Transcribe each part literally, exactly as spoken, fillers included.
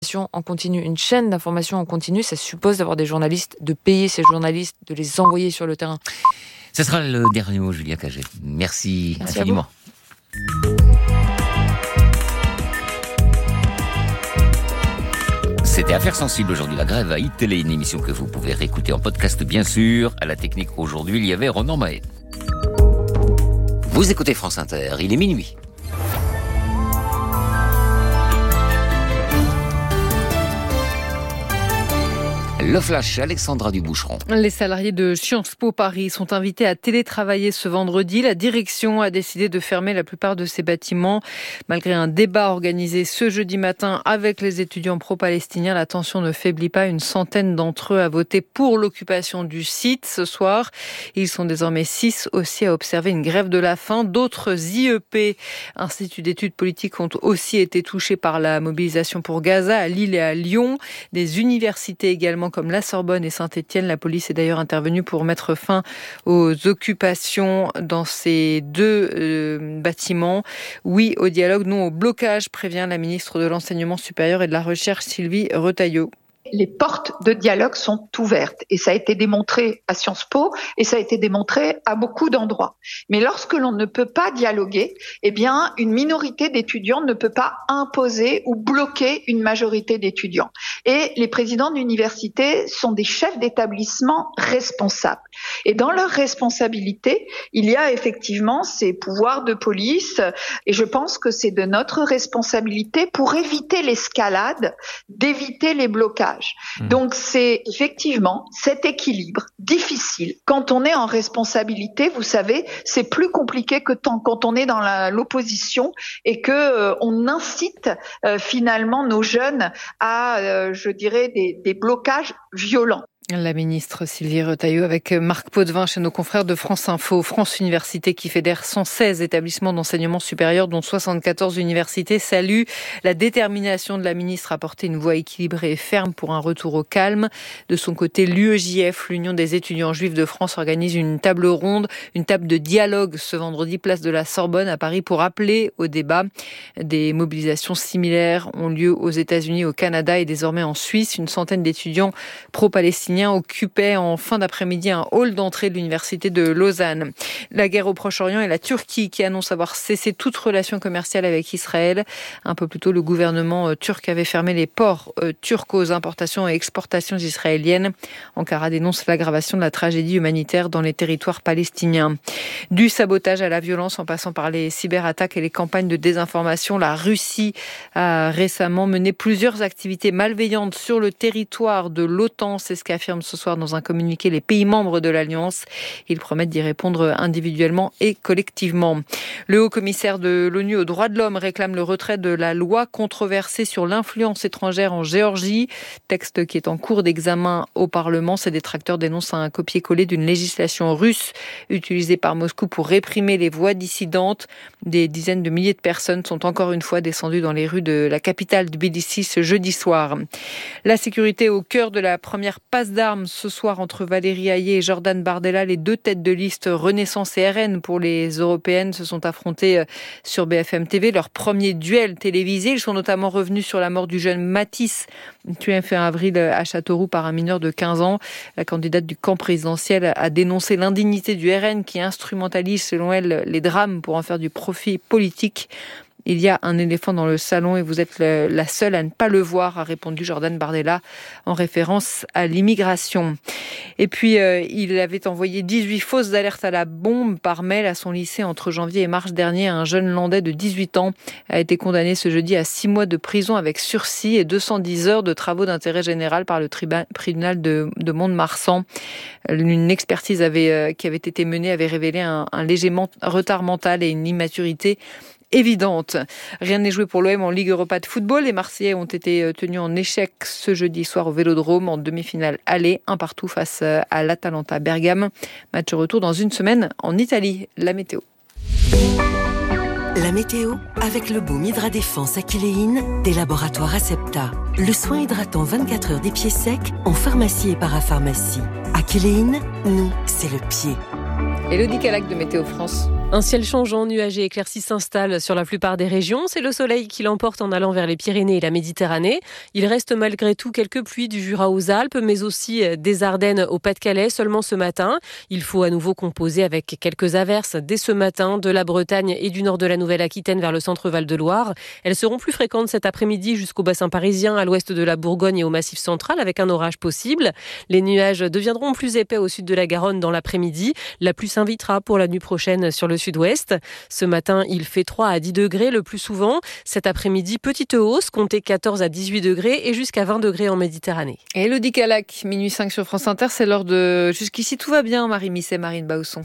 d'information en continu. Une chaîne d'information en continu, ça suppose d'avoir des journalistes, de payer ces journalistes, de les envoyer sur le terrain. Ce sera le dernier mot, Julia Cagé. Merci, Merci infiniment. C'était Affaires sensibles aujourd'hui, la grève à iTélé, une émission que vous pouvez réécouter en podcast bien sûr. À la technique aujourd'hui, il y avait Ronan Mahé. Vous écoutez France Inter, il est minuit. Le flash, Alexandra Duboucheron. Les salariés de Sciences Po Paris sont invités à télétravailler ce vendredi. La direction a décidé de fermer la plupart de ces bâtiments. Malgré un débat organisé ce jeudi matin avec les étudiants pro-palestiniens, la tension ne faiblit pas. Une centaine d'entre eux a voté pour l'occupation du site ce soir. Ils sont désormais six aussi à observer une grève de la faim. D'autres I E P, instituts d'études politiques, ont aussi été touchés par la mobilisation pour Gaza à Lille et à Lyon. Des universités également comme la Sorbonne et Saint-Étienne. La police est d'ailleurs intervenue pour mettre fin aux occupations dans ces deux euh, bâtiments. Oui au dialogue, non au blocage, prévient la ministre de l'Enseignement supérieur et de la Recherche, Sylvie Retailleau. Les portes de dialogue sont ouvertes et ça a été démontré à Sciences Po et ça a été démontré à beaucoup d'endroits. Mais lorsque l'on ne peut pas dialoguer, eh bien, une minorité d'étudiants ne peut pas imposer ou bloquer une majorité d'étudiants. Et les présidents d'université sont des chefs d'établissement responsables. Et dans leur responsabilité, il y a effectivement ces pouvoirs de police et je pense que c'est de notre responsabilité pour éviter l'escalade, d'éviter les blocages. Donc c'est effectivement cet équilibre difficile. Quand on est en responsabilité, vous savez, c'est plus compliqué que tant quand on est dans la, l'opposition et que euh, on incite euh, finalement nos jeunes à, euh, je dirais, des, des blocages violents. La ministre Sylvie Retailleau avec Marc Potvin chez nos confrères de France Info. France Université qui fédère cent seize établissements d'enseignement supérieur dont soixante-quatorze universités salue la détermination de la ministre à porter une voix équilibrée et ferme pour un retour au calme. De son côté, l'U E J F, l'Union des étudiants juifs de France, organise une table ronde, une table de dialogue ce vendredi place de la Sorbonne à Paris pour appeler au débat. Des mobilisations similaires ont lieu aux États-Unis, au Canada et désormais en Suisse. Une centaine d'étudiants pro-palestiniens occupait en fin d'après-midi un hall d'entrée de l'université de Lausanne. La guerre au Proche-Orient et la Turquie qui annonce avoir cessé toute relation commerciale avec Israël. Un peu plus tôt, le gouvernement turc avait fermé les ports turcs aux importations et exportations israéliennes. Ankara dénonce l'aggravation de la tragédie humanitaire dans les territoires palestiniens. Du sabotage à la violence en passant par les cyberattaques et les campagnes de désinformation, la Russie a récemment mené plusieurs activités malveillantes sur le territoire de l'OTAN. C'est ce qu'affirme ce soir dans un communiqué les pays membres de l'Alliance. Ils promettent d'y répondre individuellement et collectivement. Le haut-commissaire de l'ONU aux droits de l'homme réclame le retrait de la loi controversée sur l'influence étrangère en Géorgie, texte qui est en cours d'examen au Parlement. Ses détracteurs dénoncent un copier-coller d'une législation russe utilisée par Moscou pour réprimer les voix dissidentes. Des dizaines de milliers de personnes sont encore une fois descendues dans les rues de la capitale Tbilissi ce jeudi soir. La sécurité au cœur de la première passe d'armes ce soir entre Valérie Hayé et Jordan Bardella. Les deux têtes de liste Renaissance et R N pour les européennes se sont affrontées sur B F M T V. Leur premier duel télévisé. Ils sont notamment revenus sur la mort du jeune Matisse, tué fin avril à Châteauroux par un mineur de quinze ans. La candidate du camp présidentiel a dénoncé l'indignité du R N qui instrumentalise, selon elle, les drames pour en faire du profit politique. Il y a un éléphant dans le salon et vous êtes la seule à ne pas le voir, a répondu Jordan Bardella en référence à l'immigration. Et puis, euh, il avait envoyé dix-huit fausses alertes à la bombe par mail à son lycée entre janvier et mars dernier. Un jeune Landais de dix-huit ans a été condamné ce jeudi à six mois de prison avec sursis et deux cent dix heures de travaux d'intérêt général par le tribunal de, de Mont-de-Marsan. Une expertise avait, euh, qui avait été menée avait révélé un, un léger retard mental et une immaturité évidente. Rien n'est joué pour l'O M en Ligue Europa de football. Les Marseillais ont été tenus en échec ce jeudi soir au Vélodrome en demi-finale aller, un partout face à l'Atalanta Bergame. Match retour dans une semaine en Italie. La météo. La météo avec le baume Hydra Défense Aquiléine des laboratoires Acepta. Le soin hydratant vingt-quatre heures des pieds secs en pharmacie et parapharmacie. Aquiléine, nous, c'est le pied. Élodie Calac de Météo France. Un ciel changeant, nuageux et éclairci s'installe sur la plupart des régions. C'est le soleil qui l'emporte en allant vers les Pyrénées et la Méditerranée. Il reste malgré tout quelques pluies du Jura aux Alpes, mais aussi des Ardennes au Pas-de-Calais seulement ce matin. Il faut à nouveau composer avec quelques averses dès ce matin de la Bretagne et du nord de la Nouvelle-Aquitaine vers le centre Val-de-Loire. Elles seront plus fréquentes cet après-midi jusqu'au bassin parisien, à l'ouest de la Bourgogne et au Massif central, avec un orage possible. Les nuages deviendront plus épais au sud de la Garonne dans l'après-midi. La pluie s'invitera pour la nuit prochaine sur le sud-ouest. Ce matin, il fait trois à dix degrés le plus souvent. Cet après-midi, petite hausse, comptez quatorze à dix-huit degrés et jusqu'à vingt degrés en Méditerranée. Et Elodie Calac, minuit cinq sur France Inter, c'est l'heure de... Jusqu'ici, tout va bien, Marie Misset, Marine Bausson.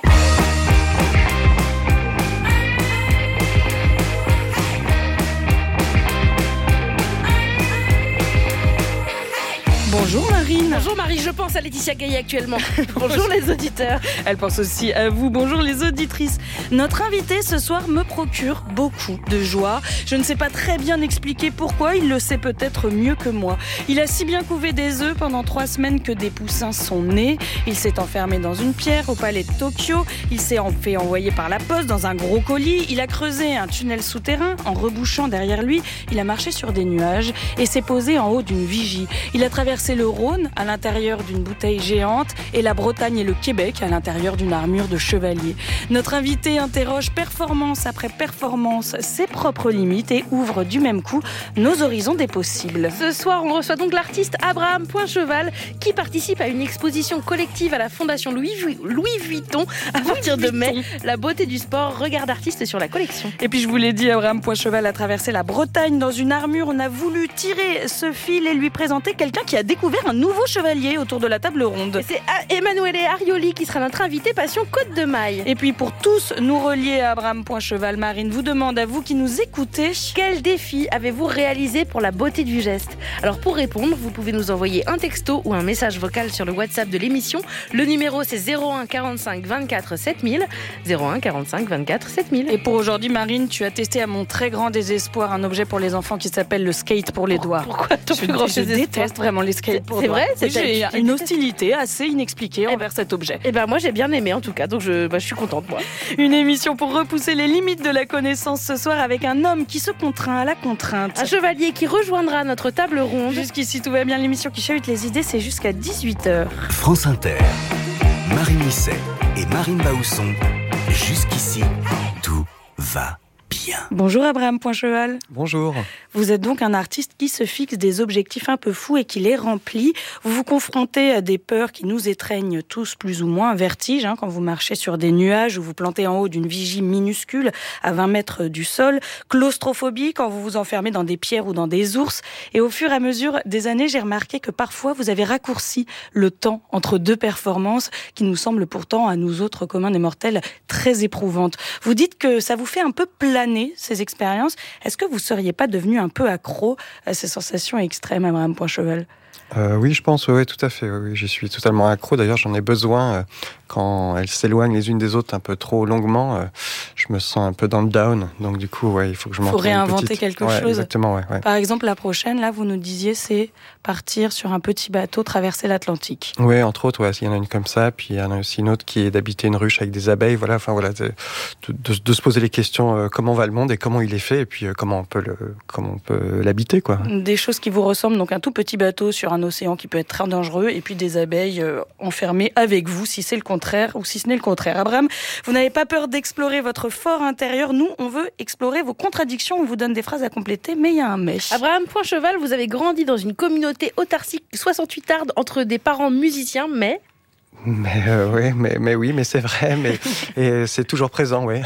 Bonjour Marine. Bonjour Marie, je pense à Laetitia Gaillet actuellement. Bonjour les auditeurs. Elle pense aussi à vous. Bonjour les auditrices. Notre invité ce soir me procure beaucoup de joie. Je ne sais pas très bien expliquer pourquoi, il le sait peut-être mieux que moi. Il a si bien couvé des œufs pendant trois semaines que des poussins sont nés. Il s'est enfermé dans une pierre au palais de Tokyo. Il s'est fait envoyer par la poste dans un gros colis. Il a creusé un tunnel souterrain. En rebouchant derrière lui, il a marché sur des nuages et s'est posé en haut d'une vigie. Il a traversé le Rhône à l'intérieur d'une bouteille géante et la Bretagne et le Québec à l'intérieur d'une armure de chevalier. Notre invité interroge performance après performance ses propres limites et ouvre du même coup nos horizons des possibles. Ce soir, on reçoit donc l'artiste Abraham Poincheval qui participe à une exposition collective à la Fondation Louis, Louis Vuitton à partir de mai. La beauté du sport, regard d'artiste sur la collection. Et puis je vous l'ai dit, Abraham Poincheval a traversé la Bretagne dans une armure. On a voulu tirer ce fil et lui présenter quelqu'un qui a découvert un nouveau chevalier autour de la table ronde. Et c'est Emanuele Arioli qui sera notre invité passion Côte de Maille. Et puis pour tous nous relier à Abraham Poincheval, Marine vous demande à vous qui nous écoutez, quel défi avez-vous réalisé pour la beauté du geste? Alors pour répondre, vous pouvez nous envoyer un texto ou un message vocal sur le WhatsApp de l'émission. Le numéro c'est zéro un quarante-cinq vingt-quatre sept mille. zéro un quarante-cinq vingt-quatre sept mille. Et pour aujourd'hui, Marine, tu as testé à mon très grand désespoir un objet pour les enfants qui s'appelle le skate pour les doigts. Pourquoi ton je, plus grand je déteste vraiment les skates pour C'est vrai, c'est j'ai une hostilité assez inexpliquée envers eh cet objet. Eh ben moi j'ai bien aimé en tout cas, donc je, bah, je suis contente moi. Une émission pour repousser les limites de la connaissance ce soir avec un homme qui se contraint à la contrainte. Un chevalier qui rejoindra notre table ronde. Jusqu'ici tout va bien, l'émission qui chahute les idées, c'est jusqu'à dix-huit heures. France Inter, Marie Misset et Marine Bausson. Jusqu'ici, tout va bien. Bonjour Abraham Poincheval. Bonjour. Vous êtes donc un artiste qui se fixe des objectifs un peu fous et qui les remplit. Vous vous confrontez à des peurs qui nous étreignent tous plus ou moins. Un vertige hein, quand vous marchez sur des nuages ou vous plantez en haut d'une vigie minuscule à vingt mètres du sol. Claustrophobie quand vous vous enfermez dans des pierres ou dans des ours. Et au fur et à mesure des années, j'ai remarqué que parfois vous avez raccourci le temps entre deux performances qui nous semblent pourtant à nous autres communs des mortels très éprouvantes. Vous dites que ça vous fait un peu planer ces expériences. Est-ce que vous ne seriez pas devenu un peu accro à ces sensations extrêmes, Abraham Poincheval ? Euh, oui, je pense, oui, tout à fait. Oui, j'y suis totalement accro. D'ailleurs, j'en ai besoin euh, quand elles s'éloignent les unes des autres un peu trop longuement. Euh, je me sens un peu dans le down. Donc, du coup, ouais, il faut que je m'en trouve une petite. Il faut réinventer quelque ouais, chose. Exactement, ouais, ouais. Par exemple, la prochaine, là, vous nous disiez, c'est partir sur un petit bateau, traverser l'Atlantique. Oui, entre autres, ouais. Il y en a une comme ça. Puis, il y en a aussi une autre qui est d'habiter une ruche avec des abeilles. Voilà, enfin, voilà. De, de, de se poser les questions, euh, comment va le monde et comment il est fait et puis euh, comment on peut le, comment on peut l'habiter, quoi. Des choses qui vous ressemblent. Donc, un tout petit bateau sur un océan qui peut être très dangereux et puis des abeilles euh, enfermées avec vous si c'est le contraire ou si ce n'est le contraire. Abraham, vous n'avez pas peur d'explorer votre fort intérieur. Nous, on veut explorer vos contradictions. On vous donne des phrases à compléter, mais il y a un mais. Abraham Poincheval, vous avez grandi dans une communauté autarcique soixante-huit ardes entre des parents musiciens, mais... Mais euh, oui, mais mais oui, mais c'est vrai, mais et c'est toujours présent, oui.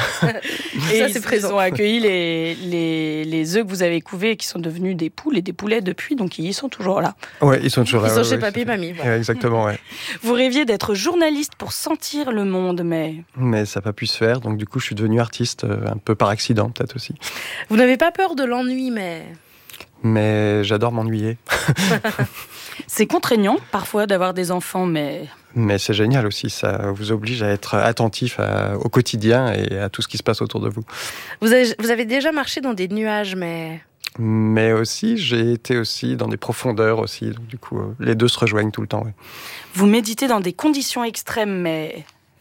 Et ça, c'est présent. Ils ont accueilli les les les œufs que vous avez couvés et qui sont devenus des poules et des poulets depuis, donc ils sont toujours là. Ouais, ils sont toujours là. Ils sont ouais, chez ouais, papy et mamie. Voilà. Ouais, exactement, ouais. Vous rêviez d'être journaliste pour sentir le monde, mais mais ça n'a pas pu se faire, donc du coup, je suis devenu artiste euh, un peu par accident, peut-être aussi. Vous n'avez pas peur de l'ennui, mais mais j'adore m'ennuyer. C'est contraignant parfois d'avoir des enfants, mais... Mais c'est génial aussi, ça vous oblige à être attentif à, au quotidien et à tout ce qui se passe autour de vous. Vous avez, vous avez déjà marché dans des nuages, mais... Mais aussi, j'ai été aussi dans des profondeurs aussi, donc du coup, les deux se rejoignent tout le temps. Ouais. Vous méditez dans des conditions extrêmes, mais...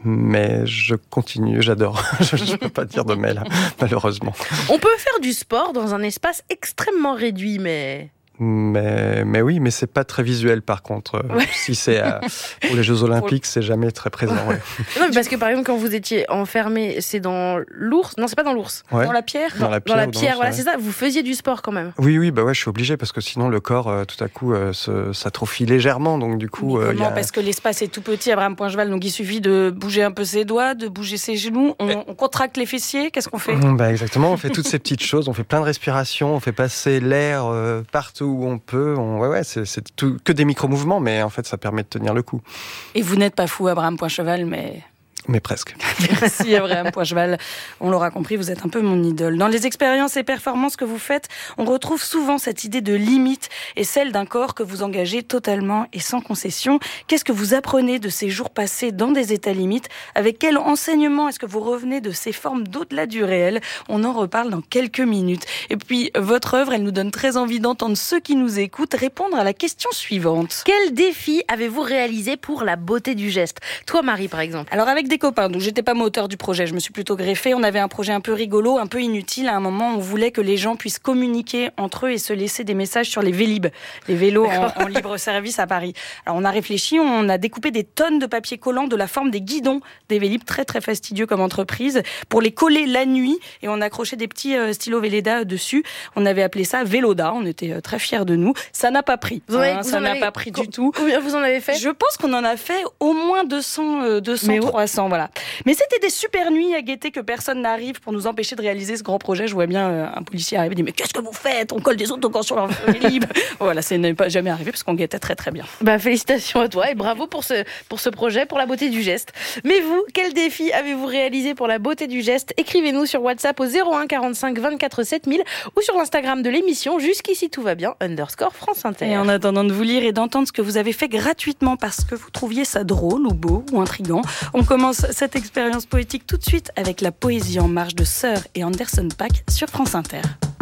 mais je continue, j'adore. Je ne peux pas dire de mais là, malheureusement. On peut faire du sport dans un espace extrêmement réduit, mais... Mais, mais oui, mais c'est pas très visuel par contre. Ouais. Si c'est à, pour les Jeux Olympiques, c'est jamais très présent. Ouais. Non, mais parce que par exemple, quand vous étiez enfermé, c'est dans l'ours. Non, c'est pas dans l'ours. Ouais. Dans la pierre. Dans la pierre. Dans la pierre, voilà, ouais. C'est ça. Vous faisiez du sport quand même. Oui, oui, bah ouais, je suis obligé parce que sinon le corps, euh, tout à coup, euh, se, s'atrophie légèrement. Donc du coup, euh, comment y a... Parce que l'espace est tout petit, Abraham Poincheval. Donc il suffit de bouger un peu ses doigts, de bouger ses genoux. On, on contracte les fessiers. Qu'est-ce qu'on fait? Bah exactement. On fait toutes ces petites choses. On fait plein de respirations. On fait passer l'air euh, partout où on peut. On Ouais, ouais, c'est, c'est tout, que des micro-mouvements, mais en fait, ça permet de tenir le coup. Et vous n'êtes pas fou, Abraham Poincheval, mais... Mais presque. Merci Abraham Poincheval. On l'aura compris, vous êtes un peu mon idole. Dans les expériences et performances que vous faites, on retrouve souvent cette idée de limite et celle d'un corps que vous engagez totalement et sans concession. Qu'est-ce que vous apprenez de ces jours passés dans des états limites? Avec quel enseignement est-ce que vous revenez de ces formes d'au-delà du réel? On en reparle dans quelques minutes. Et puis, votre œuvre, elle nous donne très envie d'entendre ceux qui nous écoutent répondre à la question suivante. Quel défi avez-vous réalisé pour la beauté du geste? Toi, Marie, par exemple. Alors, avec des copains, donc j'étais pas moteur du projet, je me suis plutôt greffée. On avait un projet un peu rigolo, un peu inutile. À un moment, on voulait que les gens puissent communiquer entre eux et se laisser des messages sur les Vélib, les vélos en, en libre service à Paris. Alors on a réfléchi, on a découpé des tonnes de papier collant de la forme des guidons des Vélib, très très fastidieux comme entreprise, pour les coller la nuit et on accrochait des petits euh, stylos Véleda dessus. On avait appelé ça Véloda, on était euh, très fiers de nous. Ça n'a pas pris, vous avez, hein, vous ça n'a avez, pas pris co- du tout. Combien vous en avez fait? Je pense qu'on en a fait au moins deux cents, euh, deux cents, trois cents, voilà. Mais c'était des super nuits à guetter que personne n'arrive pour nous empêcher de réaliser ce grand projet. Je vois bien euh, un policier arriver et dire mais qu'est-ce que vous faites? On colle des autocollants sur leur Vélib. Voilà, ça n'est pas jamais arrivé parce qu'on guettait très très bien. Bah félicitations à toi et bravo pour ce pour ce projet, pour la beauté du geste. Mais vous, quel défi avez-vous réalisé pour la beauté du geste? Écrivez-nous sur WhatsApp au zéro un quarante-cinq vingt-quatre sept mille ou sur l'Instagram de l'émission Jusqu'ici tout va bien underscore France Inter. Et en attendant de vous lire et d'entendre ce que vous avez fait gratuitement parce que vous trouviez ça drôle ou beau ou intriguant, on commence cette expérience poétique tout de suite avec la poésie en marche de Sœur et Anderson .Paak sur France Inter.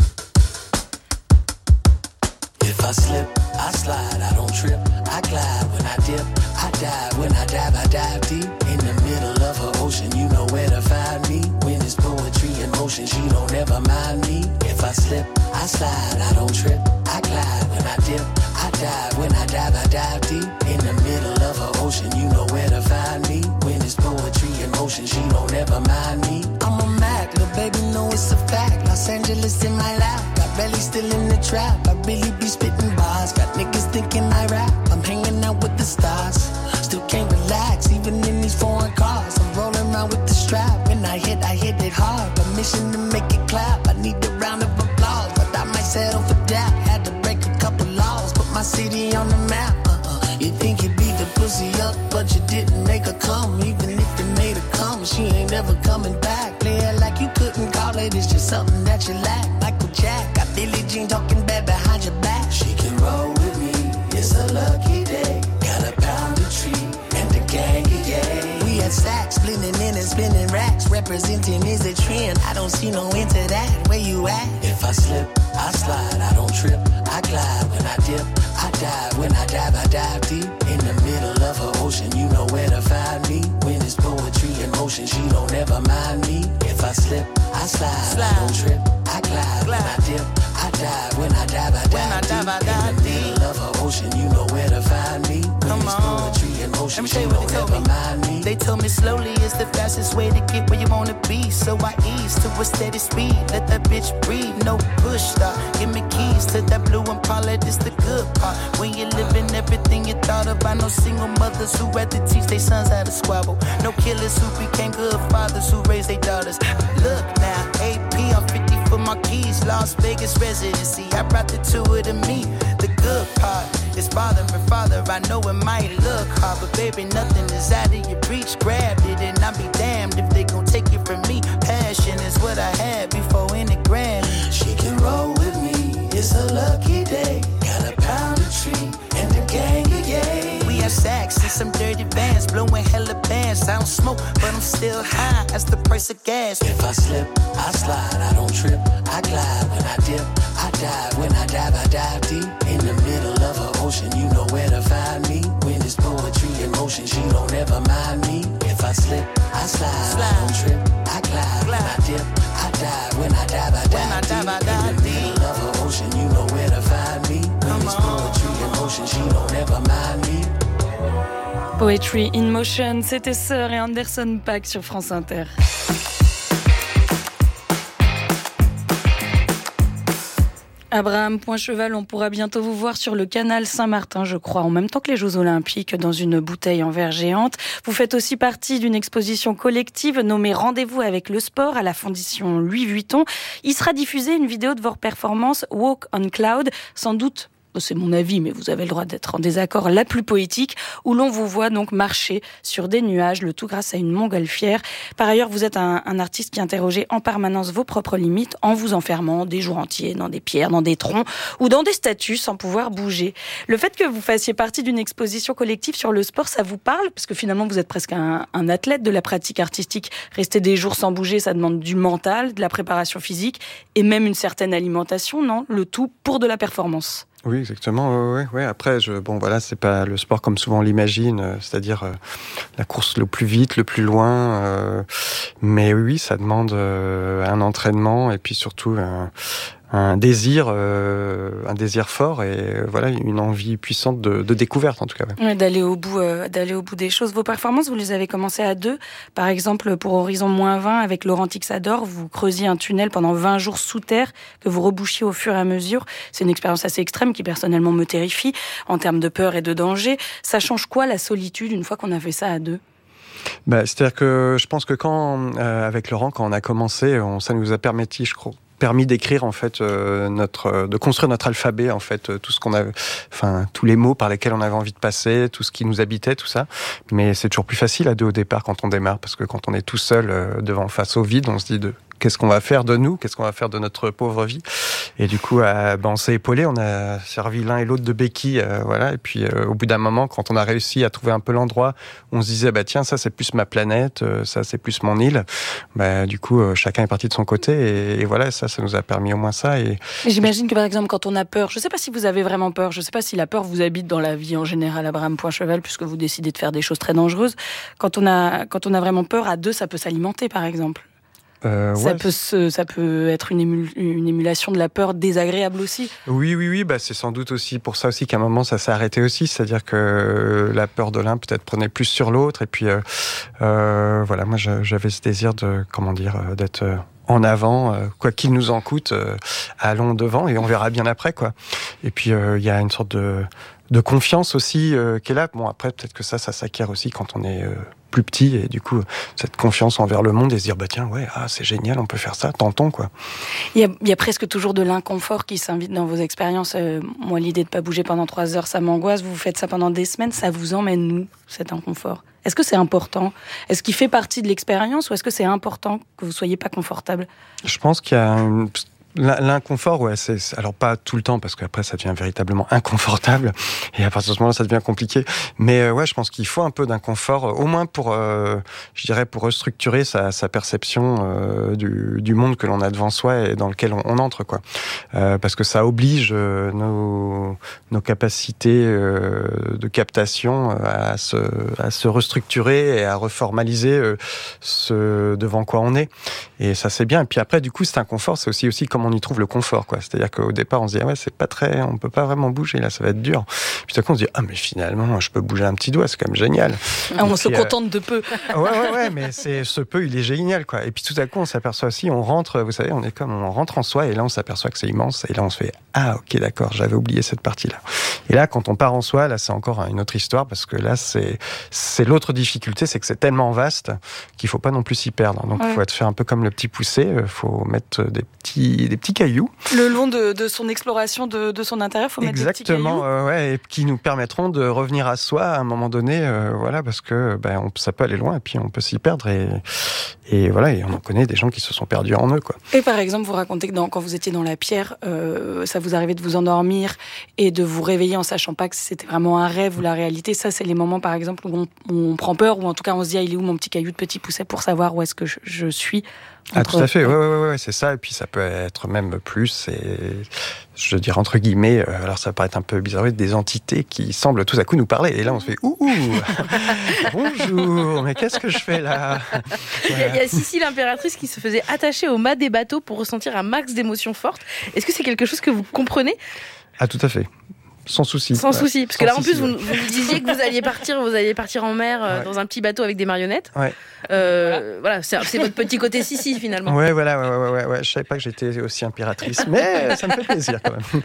If I slip, I slide, I don't trip, I glide when I dip, I dive, when I dive, I dive deep, in the middle of her ocean, you know where to find me, when it's poetry in motion, she don't ever mind me, if I slip, I slide, I don't trip, I glide when I dip, I dive, when I dive, I dive deep, in the middle of her ocean, you know where to find me, when it's poetry in motion, she don't ever mind me, I'm a Mac, little baby know it's a fact, Los Angeles in my lap, got belly still in the trap, I really be spitting bars, got niggas thinking I rap, I'm hanging out with the stars, still can't relax, even in these foreign cars, I'm rolling around with the strap, when I hit, I hit it hard, permission to make it clap, I need a round of applause, but I might settle for that, had to break a couple laws, put my city on the map, uh-uh. You think you beat the pussy up, but you didn't make her come, even if you made her come, she ain't ever coming back, play it like you couldn't call it, it's just something that you lack, Michael Jack, got Billie Jean talking bad behind your back, she can roll with me, it's a lucky day, got a pound of tree, and the gang, yeah, we had sacks, splitting in and spinning racks, representing is a trend, I don't see no end to that, where you at? If I slip, I slide, I don't trip, I glide, when I dip, I dive, when I dive, I dive deep, in the middle of her ocean, you know where to find me, when it's poetry in motion, she don't ever mind me, if I slip, I slide, slide. I don't trip, I glide, glide, when I dip, I dive, when I dive, I dive, when I dive, I dive in the middle of her ocean, you know where to find me, when Come it's on. Poetry in motion, she don't ever mind me. They told me slowly is the fastest way to get where you wanna be, so I ease to a steady speed, let that bitch breathe, no push stop, give me keys to that blue Impala, this the good part, when you're living everything you thought of, I know single mothers who had to teach their sons how to squabble, no killers who became good fathers who raised their daughters, look now, A P, I'm fifty for my keys, Las Vegas residency, I brought the two of them me, the good part, is father and father, I know it might look hard, but baby nothing is out of your reach, grabbed it and I'll be damned if they gon' take it from me, passion is what I had before any Grammy, she can roll with me, it's a lucky day, got a pound of tree, and the gang, yeah, we have sacks and some dirty vans, blowing hella bands, I don't smoke, but I'm still high, that's the price of gas, if I slip, I slide, I don't trip, I glide, when I dip, I dive, when I dive, I dive deep, in the middle of her ocean, you know where to find me, when it's poetry in motion, she don't ever mind me, if I slip, I slide, I don't trip, I glide. When I dip, I dive. When I dive, I dive deep. In the middle of an ocean, you know where to find me. When it's poetry in motion, she don't ever mind me. Poetry in Motion, c'était Sir et Anderson .Paak sur France Inter. Abraham Poincheval, on pourra bientôt vous voir sur le canal Saint-Martin, je crois, en même temps que les Jeux Olympiques, dans une bouteille en verre géante. Vous faites aussi partie d'une exposition collective nommée Rendez-vous avec le sport à la Fondation Louis Vuitton. Il sera diffusé une vidéo de vos performances Walk on Cloud, sans doute, c'est mon avis, mais vous avez le droit d'être en désaccord, la plus poétique, où l'on vous voit donc marcher sur des nuages, le tout grâce à une montgolfière. Par ailleurs, vous êtes un, un artiste qui interrogeait en permanence vos propres limites en vous enfermant des jours entiers dans des pierres, dans des troncs ou dans des statues sans pouvoir bouger. Le fait que vous fassiez partie d'une exposition collective sur le sport, ça vous parle? Parce que finalement, vous êtes presque un, un athlète de la pratique artistique. Rester des jours sans bouger, ça demande du mental, de la préparation physique et même une certaine alimentation, non? Le tout pour de la performance. Oui, exactement. Ouais, ouais. Après, je, bon, voilà, c'est pas le sport comme souvent on l'imagine, euh, c'est-à-dire euh, la course le plus vite, le plus loin. Euh, mais oui, ça demande euh, un entraînement et puis surtout un, un désir, euh, un désir fort et euh, voilà, une envie puissante de, de découverte en tout cas. Ouais. Ouais, d'aller au bout, euh, d'aller au bout des choses. Vos performances, vous les avez commencées à deux. Par exemple, pour Horizon moins vingt avec Laurent Tixador, vous creusiez un tunnel pendant vingt jours sous terre que vous rebouchiez au fur et à mesure. C'est une expérience assez extrême qui personnellement me terrifie en termes de peur et de danger. Ça change quoi la solitude une fois qu'on a fait ça à deux? Bah, c'est-à-dire que je pense que quand, euh, avec Laurent, quand on a commencé, on, ça nous a permis, je crois, permis d'écrire en fait euh, notre, de construire notre alphabet en fait, euh, tout ce qu'on a, enfin tous les mots par lesquels on avait envie de passer, tout ce qui nous habitait, tout ça. Mais c'est toujours plus facile à deux au départ quand on démarre, parce que quand on est tout seul euh, devant face au vide, on se dit de qu'est-ce qu'on va faire de nous, qu'est-ce qu'on va faire de notre pauvre vie. Et du coup, euh, ben, on s'est épaulés, on a servi l'un et l'autre de béquilles, euh, voilà. Et puis, euh, au bout d'un moment, quand on a réussi à trouver un peu l'endroit, on se disait, bah tiens, ça c'est plus ma planète, euh, ça c'est plus mon île. Bah, du coup, euh, chacun est parti de son côté, et, et voilà, ça, ça nous a permis au moins ça. Et j'imagine que par exemple, quand on a peur, je ne sais pas si vous avez vraiment peur, je ne sais pas si la peur vous habite dans la vie en général, Abraham Poincheval, puisque vous décidez de faire des choses très dangereuses. Quand on a, quand on a vraiment peur, à deux, ça peut s'alimenter, par exemple. Euh, ça, ouais. peut se, ça peut être une, émul, une émulation de la peur désagréable aussi. Oui, oui, oui. Bah, c'est sans doute aussi pour ça aussi qu'à un moment ça s'est arrêté aussi. C'est-à-dire que la peur de l'un peut-être prenait plus sur l'autre. Et puis, euh, euh, voilà, moi j'avais ce désir de, comment dire, d'être en avant, quoi qu'il nous en coûte, allons devant et on verra bien après, quoi. Et puis il euh, y a une sorte de, de confiance aussi euh, qui est là. Bon, après peut-être que ça, ça s'acquiert aussi quand on est euh, plus petit, et du coup cette confiance envers le monde et se dire bah tiens ouais ah c'est génial, on peut faire ça, tentons quoi. Il y a, il y a presque toujours de l'inconfort qui s'invite dans vos expériences. Euh, moi l'idée de pas bouger pendant trois heures ça m'angoisse. Vous faites ça pendant des semaines, ça vous emmène où cet inconfort? Est-ce que c'est important? Est-ce qu'il fait partie de l'expérience ou est-ce que c'est important que vous soyez pas confortable? Je pense qu'il y a une... L'inconfort, ouais, c'est, alors pas tout le temps, parce qu'après ça devient véritablement inconfortable, et à partir de ce moment-là ça devient compliqué, mais euh, ouais, je pense qu'il faut un peu d'inconfort, au moins pour, euh, je dirais, pour restructurer sa, sa perception euh, du, du monde que l'on a devant soi et dans lequel on, on entre, quoi. Euh, parce que ça oblige euh, nos, nos capacités euh, de captation à se, à se restructurer et à reformaliser euh, ce devant quoi on est, et ça c'est bien. Et puis après, du coup, cet inconfort, c'est aussi, aussi comment on y trouve le confort, quoi. C'est-à-dire qu'au départ, on se dit, ah ouais, c'est pas très, on peut pas vraiment bouger, là, ça va être dur. Puis tout à coup, on se dit, ah, mais finalement, je peux bouger un petit doigt, c'est quand même génial. Ah, on puis, se contente euh... de peu. Ouais, ouais, ouais, mais c'est, ce peu, il est génial, quoi. Et puis tout à coup, on s'aperçoit aussi, on rentre, vous savez, on est comme, on rentre en soi, et là, on s'aperçoit que c'est immense, et là, on se fait, ah, ok, d'accord, j'avais oublié cette partie-là. Et là, quand on part en soi, là, c'est encore une autre histoire, parce que là, c'est, c'est l'autre difficulté, c'est que c'est tellement vaste qu'il faut pas non plus s'y perdre. Donc, il ouais. faut être fait un peu comme le petit poussé, faut mettre des petits, des petits cailloux. Le long de, de son exploration de, de son intérieur, faut mettre exactement, des petits cailloux. Euh, ouais, et qui nous permettront de revenir à soi à un moment donné, euh, voilà, parce que ben, on, ça peut aller loin et puis on peut s'y perdre et, et voilà, et on en connaît des gens qui se sont perdus en eux, quoi. Et par exemple, vous racontez que dans, quand vous étiez dans la pierre, euh, ça vous arrivait de vous endormir et de vous réveiller voyez en sachant pas que c'était vraiment un rêve ou la réalité. Ça, c'est les moments, par exemple, où on, où on prend peur, ou en tout cas on se dit, ah, il est où mon petit caillou de petit pousset pour savoir où est-ce que je, je suis. Ah, tout à fait, ouais, ouais, ouais, ouais, c'est ça. Et puis ça peut être même plus, et je dirais entre guillemets, euh, alors ça peut paraître un peu bizarre, des entités qui semblent tout à coup nous parler. Et là, on se fait ouh, bonjour, mais qu'est-ce que je fais là? Voilà. Il y a Sissi l'impératrice qui se faisait attacher au mât des bateaux pour ressentir un max d'émotions fortes. Est-ce que c'est quelque chose que vous comprenez? Ah, tout à fait. Sans souci. Sans ouais. souci. Parce Sans que là, en souci, plus, ouais. vous, vous disiez que vous alliez partir, vous alliez partir en mer euh, ouais. dans un petit bateau avec des marionnettes. Ouais. Euh, voilà, c'est, c'est votre petit côté Sissi finalement. Ouais, voilà, ouais, ouais, ouais, ouais. Je savais pas que j'étais aussi impératrice, mais ça me fait plaisir quand même.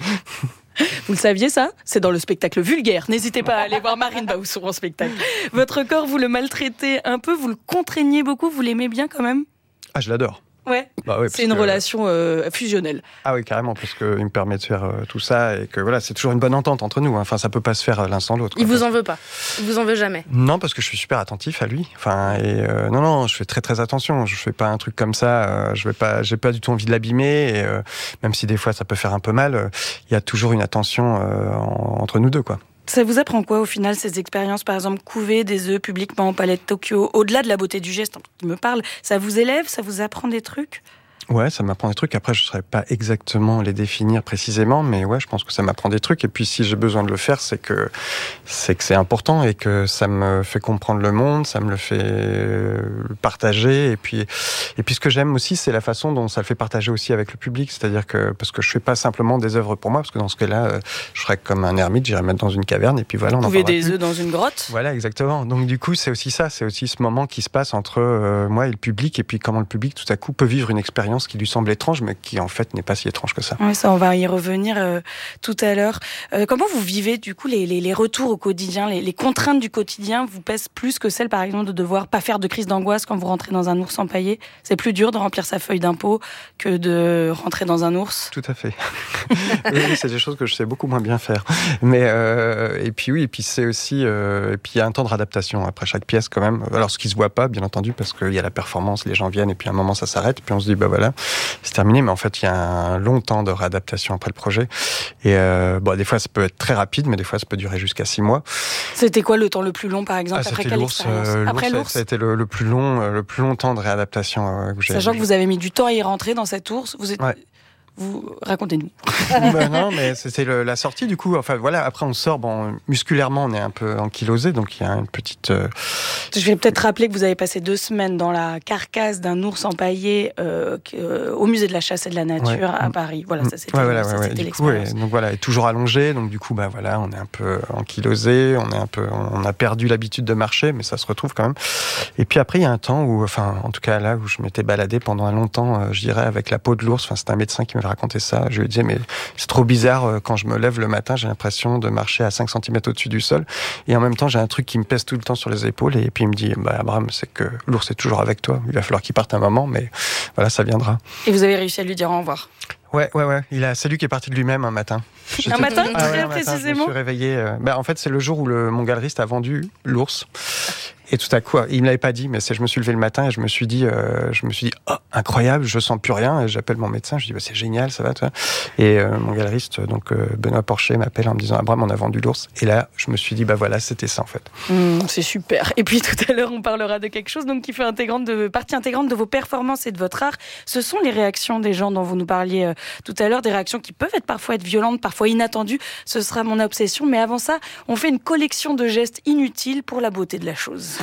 Vous le saviez ça? C'est dans le spectacle Vulgaire. N'hésitez pas à aller voir Marine Baousson en spectacle. Votre corps, vous le maltraitez un peu, vous le contraignez beaucoup, vous l'aimez bien quand même? Ah, je l'adore. Ouais, bah ouais c'est une que... relation euh, fusionnelle. Ah oui, carrément, parce qu'il me permet de faire euh, tout ça et que voilà, c'est toujours une bonne entente entre nous. Hein. Enfin, ça peut pas se faire l'un sans l'autre. Il quoi. vous en veut pas? Il vous en veut jamais? Non, parce que je suis super attentif à lui. Enfin, et euh, non, non, je fais très très attention. Je fais pas un truc comme ça. Euh, je vais pas, j'ai pas du tout envie de l'abîmer. Et euh, même si des fois ça peut faire un peu mal, il euh, y a toujours une attention euh, en, entre nous deux, quoi. Ça vous apprend quoi au final, ces expériences, par exemple, couver des œufs publiquement au Palais de Tokyo, au-delà de la beauté du geste qui me parle, ça vous élève, ça vous apprend des trucs? Ouais, ça m'apprend des trucs. Après, je ne saurais pas exactement les définir précisément, mais ouais, je pense que ça m'apprend des trucs. Et puis, si j'ai besoin de le faire, c'est que c'est que c'est important et que ça me fait comprendre le monde, ça me le fait partager. Et puis, et puis, ce que j'aime aussi, c'est la façon dont ça le fait partager aussi avec le public. C'est-à-dire que parce que je fais pas simplement des œuvres pour moi, parce que dans ce cas-là, je serais comme un ermite, j'irais mettre dans une caverne et puis voilà. On couver des œufs dans une grotte. Voilà, exactement. Donc du coup, c'est aussi ça, c'est aussi ce moment qui se passe entre euh, moi et le public, et puis comment le public tout à coup peut vivre une expérience qui lui semble étrange, mais qui en fait n'est pas si étrange que ça. Oui, ça, on va y revenir euh, tout à l'heure. Euh, comment vous vivez du coup les, les, les retours au quotidien, les, les contraintes du quotidien vous pèsent plus que celles, par exemple, de devoir pas faire de crise d'angoisse quand vous rentrez dans un ours empaillé? C'est plus dur de remplir sa feuille d'impôt que de rentrer dans un ours? Tout à fait. Oui, c'est des choses que je sais beaucoup moins bien faire. Mais euh, et puis oui, et puis c'est aussi euh, et puis il y a un temps de réadaptation après chaque pièce quand même. Alors ce qui se voit pas, bien entendu, parce qu'il y a la performance, les gens viennent et puis à un moment ça s'arrête, puis on se dit bah voilà. C'est terminé, mais en fait, il y a un long temps de réadaptation après le projet. Et euh, bon, des fois, ça peut être très rapide, mais des fois, ça peut durer jusqu'à six mois. C'était quoi le temps le plus long, par exemple, ah, après quelle l'ours, expérience euh, Après l'ours, l'ours, ça a été le, le plus long, euh, le plus long temps de réadaptation. Euh, que j'ai, Sachant j'ai... que vous avez mis du temps à y rentrer dans cet ours, vous êtes... Ouais. Vous racontez-nous. Ben non, mais c'était le, la sortie du coup. Enfin voilà, après on sort. Bon, musculairement, on est un peu ankylosé, donc il y a une petite. Euh... Je vais peut-être rappeler que vous avez passé deux semaines dans la carcasse d'un ours empaillé euh, euh, au musée de la chasse et de la nature ouais. à Paris. Voilà, ça c'était, ouais, voilà, ça, ouais, c'était ouais. l'expérience. Coup, ouais, donc voilà, et toujours allongé. Donc du coup, bah voilà, on est un peu ankylosé, on est un peu, on a perdu l'habitude de marcher, mais ça se retrouve quand même. Et puis après, il y a un temps où, enfin, en tout cas là où je m'étais baladé pendant un long temps, euh, je dirais avec la peau de l'ours. Enfin, c'est un médecin qui m'avait raconté ça. Je lui disais, mais c'est trop bizarre, quand je me lève le matin, j'ai l'impression de marcher à cinq centimètres au-dessus du sol, et en même temps j'ai un truc qui me pèse tout le temps sur les épaules, et puis il me dit, bah Abraham, c'est que l'ours est toujours avec toi, il va falloir qu'il parte un moment, mais voilà, ça viendra. Et vous avez réussi à lui dire au revoir? Ouais, ouais, ouais. Il a, c'est lui qui est parti de lui-même un matin. J'étais... Un matin, ah, très ouais, précisément. Matin, je me suis réveillé. Euh... Ben, en fait, c'est le jour où le, mon galeriste a vendu l'ours. Et tout à coup, il me l'avait pas dit, mais c'est, je me suis levé le matin et je me suis dit, euh, je me suis dit, oh, incroyable, je sens plus rien. Et j'appelle mon médecin, je dis, bah, c'est génial, ça va, toi. Et euh, mon galeriste, donc euh, Benoît Porcher, m'appelle en me disant, Abraham, on a vendu l'ours. Et là, je me suis dit, bah voilà, c'était ça en fait. Mmh, c'est super. Et puis tout à l'heure, on parlera de quelque chose donc qui fait intégrante de partie intégrante de vos performances et de votre art. Ce sont les réactions des gens dont vous nous parliez euh, tout à l'heure, des réactions qui peuvent être parfois être violentes, parfois inattendues. Ce sera mon obsession. Mais avant ça, on fait une collection de gestes inutiles pour la beauté de la chose.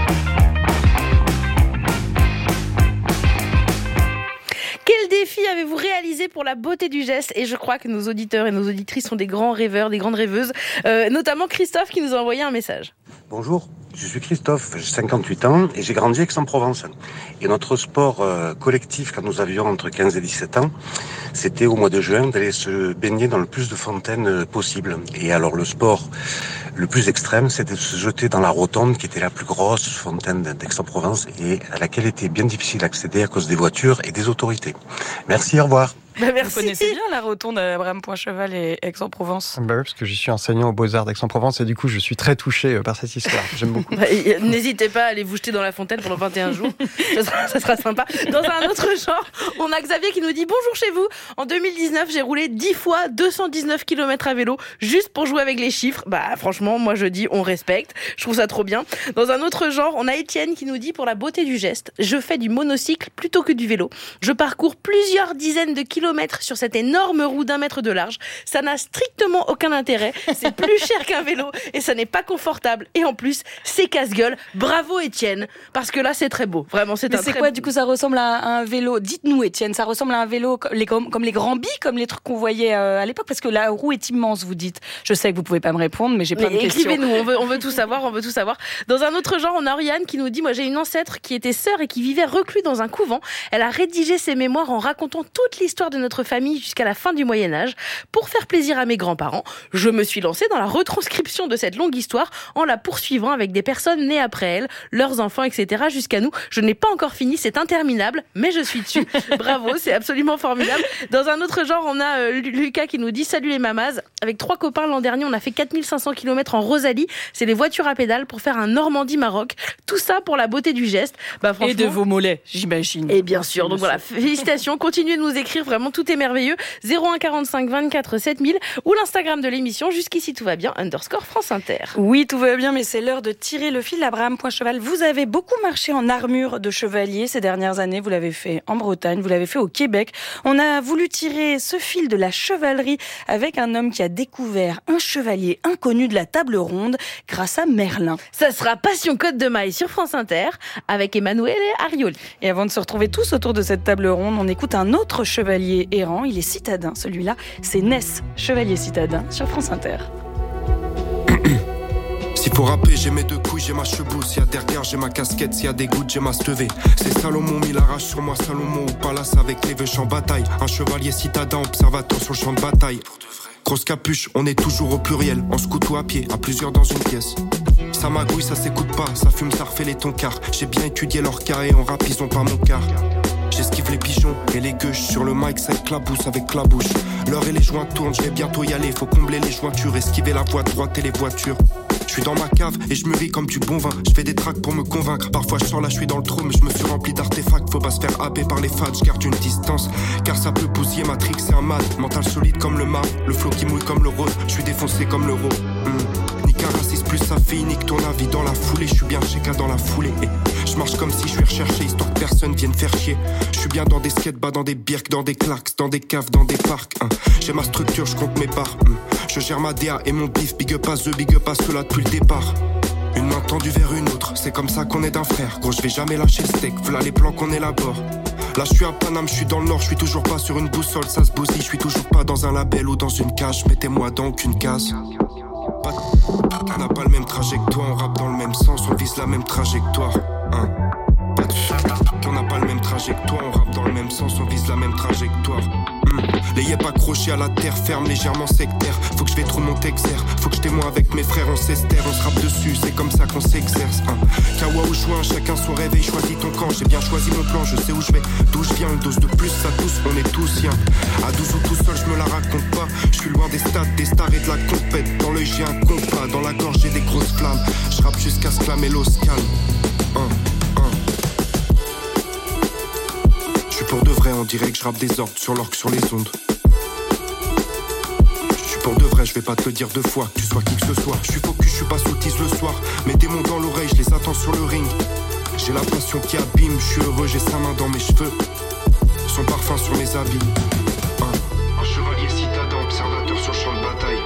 Quel défi avez-vous réalisé pour la beauté du geste? Et je crois que nos auditeurs et nos auditrices sont des grands rêveurs, des grandes rêveuses, euh, notamment Christophe qui nous a envoyé un message. Bonjour, je suis Christophe, j'ai cinquante-huit ans et j'ai grandi à Aix-en-Provence. Et notre sport euh, collectif quand nous avions entre quinze et dix-sept ans, c'était au mois de juin d'aller se baigner dans le plus de fontaines possible. Et alors le sport le plus extrême, c'était de se jeter dans la rotonde qui était la plus grosse fontaine d'Aix-en-Provence et à laquelle était bien difficile d'accéder à cause des voitures et des autorités. Merci, au revoir. Bah, merci. Vous connaissez bien la rotonde Abraham-Poincheval et Aix-en-Provence. Bah oui, parce que j'y suis enseignant aux Beaux-Arts d'Aix-en-Provence et du coup, je suis très touché par cette histoire. J'aime beaucoup. Bah, n'hésitez pas à aller vous jeter dans la fontaine pendant vingt et un jours. Ça sera, ça sera sympa. Dans un autre genre, on a Xavier qui nous dit « Bonjour chez vous. En deux mille dix-neuf, j'ai roulé dix fois deux cent dix-neuf kilomètres à vélo juste pour jouer avec les chiffres. » Bah franchement, moi je dis on respecte. Je trouve ça trop bien. Dans un autre genre, on a Étienne qui nous dit « Pour la beauté du geste, je fais du monocycle plutôt que du vélo. Je parcours plusieurs dizaines de kilomètres sur cette énorme roue d'un mètre de large. Ça n'a strictement aucun intérêt. C'est plus cher qu'un vélo et ça n'est pas confortable. Et en plus, c'est casse-gueule. Bravo Étienne, parce que là c'est très beau. Vraiment, c'est Mais un c'est très quoi beau... du coup, ça ressemble à un vélo? Dites-nous Étienne, ça ressemble à un vélo comme les, comme les grands billes, comme les trucs qu'on voyait à l'époque, parce que la roue est immense, vous dites. Je sais que vous pouvez pas me répondre, mais j'ai plein mais de questions. Écrivez-nous, on veut, on veut tout savoir, on veut tout savoir. Dans un autre genre, on a Oriane qui nous dit « Moi j'ai une ancêtre qui était sœur et qui vivait reclus dans un couvent. Elle a rédigé ses mémoires en racontant toute l'histoire de notre famille jusqu'à la fin du Moyen-Âge. Pour faire plaisir à mes grands-parents, je me suis lancée dans la retranscription de cette longue histoire en la poursuivant avec des personnes nées après elle, leurs enfants, et cetera jusqu'à nous. Je n'ai pas encore fini, c'est interminable, mais je suis dessus. Bravo, c'est absolument formidable. » Dans un autre genre, on a euh, Lucas qui nous dit « Salut les mamas. Avec trois copains l'an dernier, on a fait quatre mille cinq cents kilomètres en Rosalie. C'est les voitures à pédales pour faire un Normandie-Maroc. Tout ça pour la beauté du geste. » Bah, Et de vos mollets, j'imagine. Et bien sûr. Donc voilà, félicitations. Continuez de nous écrire. Vraiment, tout est merveilleux. zéro un quarante-cinq vingt-quatre sept mille ou l'Instagram de l'émission. Jusqu'ici, tout va bien. Underscore France Inter. Oui, tout va bien, mais c'est l'heure de tirer le fil. Abraham-Poincheval, vous avez beaucoup marché en armure de chevalier ces dernières années. Vous l'avez fait en Bretagne, vous l'avez fait au Québec. On a voulu tirer ce fil de la chevalerie avec un homme qui a découvert un chevalier inconnu de la table ronde grâce à Merlin. Ça sera Passion Côte de Maille sur France Inter avec Emmanuel et Arioli. Et avant de se retrouver tous autour de cette table ronde, on écoute un autre chevalier errant. Il est citadin, celui-là, c'est Ness, chevalier citadin sur France Inter. S'il faut rapper, j'ai mes deux couilles, j'ai ma chebou. S'il y a des regards, j'ai ma casquette. S'il y a des gouttes, j'ai ma stevée. C'est Salomon, mis la rage sur moi. Salomon au palace avec les vœux en bataille. Un chevalier citadin, observateur sur le champ de bataille. Grosse capuche, on est toujours au pluriel. En scout ou à pied, à plusieurs dans une pièce. Ça magouille, ça s'écoute pas. Ça fume, ça refait les tonkards. J'ai bien étudié leur cas et en rap, ils ont pas mon quart. J'esquive les pigeons et les gueuches. Sur le mic, ça éclabousse avec la bouche. L'heure et les joints tournent, je vais bientôt y aller. Faut combler les jointures, esquiver la voie droite et les voitures. Je suis dans ma cave et je mûris comme du bon vin. Je fais des tracks pour me convaincre. Parfois je sors là, je suis dans le trou, mais je me suis rempli d'artefacts. Faut pas se faire happer par les fans, je garde une distance. Car ça peut bousiller ma trick, c'est un mal. Mental solide comme le marbre, le flow qui mouille comme le rose. Je suis défoncé comme l'euro. Mmh. Nique un raciste plus sa fille, nique ton avis dans la foulée. Je suis bien chez K dans la foulée. Et je marche comme si je suis recherché, histoire que personne vienne faire chier. Je suis bien dans des skatebas, dans des birks, dans des claques, dans des caves, dans des parcs. Hein. J'ai ma structure, je compte mes parts. Mmh. Je gère ma D A et mon bif, big up à eux, big up à ceux-là depuis le départ. Une main tendue vers une autre, c'est comme ça qu'on est d'un frère. Gros, je vais jamais lâcher le steak, voilà les plans qu'on élabore. Là, je suis à Paname, je suis dans le nord, je suis toujours pas sur une boussole, ça se bousille, je suis toujours pas dans un label ou dans une cage. Mettez-moi donc une case. Pas de... On n'a pas le même trajectoire, on rappe dans le même sens, on vise la même trajectoire. Hein. Pas de... On n'a pas le même trajectoire, on rappe dans le même sens, on vise la même trajectoire. Mmh. Les yeux accrochés à la terre ferme, légèrement sectaire. Faut que je vais trop mon texer, faut que je témoigne avec mes frères, on s'estère, on se rappe dessus, c'est comme ça qu'on s'exerce. Hein. Kawa ou joint, chacun son réveil, choisis ton camp. J'ai bien choisi mon plan, je sais où je vais, d'où je viens. Une dose de plus, ça tous, on est tous siens. À douze ou tout seul, je me la raconte pas. Je suis loin des stades, des stars et de la compète. Dans l'œil j'ai un compas, dans la gorge j'ai des grosses flammes. Je rappe jusqu'à ce que la mélo se calme. Hein. Pour de vrai, on dirait que je rappe des ordres sur l'orgue, sur les ondes. Je suis pour de vrai, je vais pas te le dire deux fois, que tu sois qui que ce soit. Je suis focus, je suis pas soutise le soir. Mes démons dans l'oreille, je les attends sur le ring. J'ai la passion qui abîme, je suis heureux, j'ai sa main dans mes cheveux. Son parfum sur mes habits. Un, un chevalier citadin, observateur sur le champ de bataille.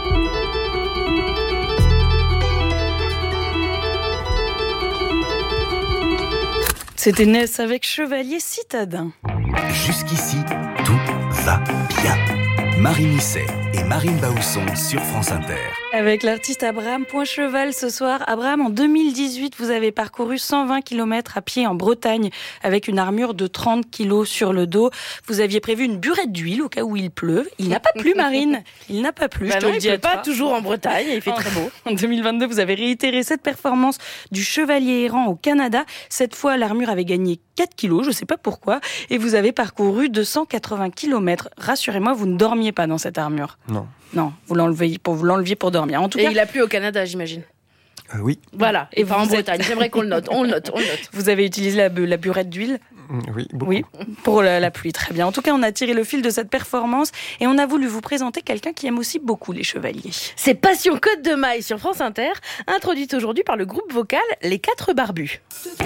C'était Ness avec Chevalier citadin. Jusqu'ici, tout va bien. Marie Misset. et Marine Baousson sur France Inter. Avec l'artiste Abraham Poincheval ce soir. Abraham, en deux mille dix-huit, vous avez parcouru cent vingt kilomètres à pied en Bretagne avec une armure de trente kilos sur le dos. Vous aviez prévu une burette d'huile au cas où il pleuve. Il n'a pas plu, Marine. Il n'a pas plu. Bah je te non, le dis il à pleut pas toi. toujours en Bretagne, il fait très beau. En deux mille vingt-deux, vous avez réitéré cette performance du chevalier errant au Canada. Cette fois, l'armure avait gagné quatre kilos, je ne sais pas pourquoi, et vous avez parcouru deux cent quatre-vingts kilomètres. Rassurez-moi, vous ne dormiez pas dans cette armure. Non. Non, vous l'enleviez pour, vous l'enleviez pour dormir. En tout Et cas, il a plu au Canada, j'imagine. Euh, oui. Voilà, et, Et pas en vous êtes- Bretagne. J'aimerais qu'on le note, on le note, on le note. vous avez utilisé la, bu- la burette d'huile. Oui, beaucoup. Oui, pour la, la pluie, très bien. En tout cas, on a tiré le fil de cette performance et on a voulu vous présenter quelqu'un qui aime aussi beaucoup les chevaliers. C'est Passion Côte de Maille sur France Inter, introduite aujourd'hui par le groupe vocal Les Quatre Barbus.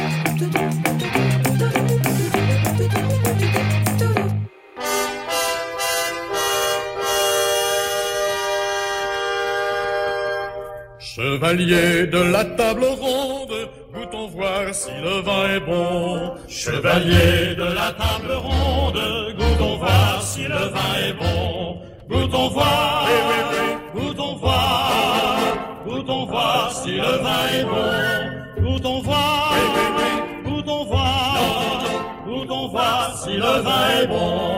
Chevalier de la table ronde, goûtons voir si le vin est bon. Chevalier de la table ronde, goûtons voir si le vin est bon. Goûtons voir, oui, oui, oui. Goûtons voir, goûtons voir si le vin est bon. Goûtons voir, oui, oui, oui. Goûtons voir, goûtons voir si le vin est bon.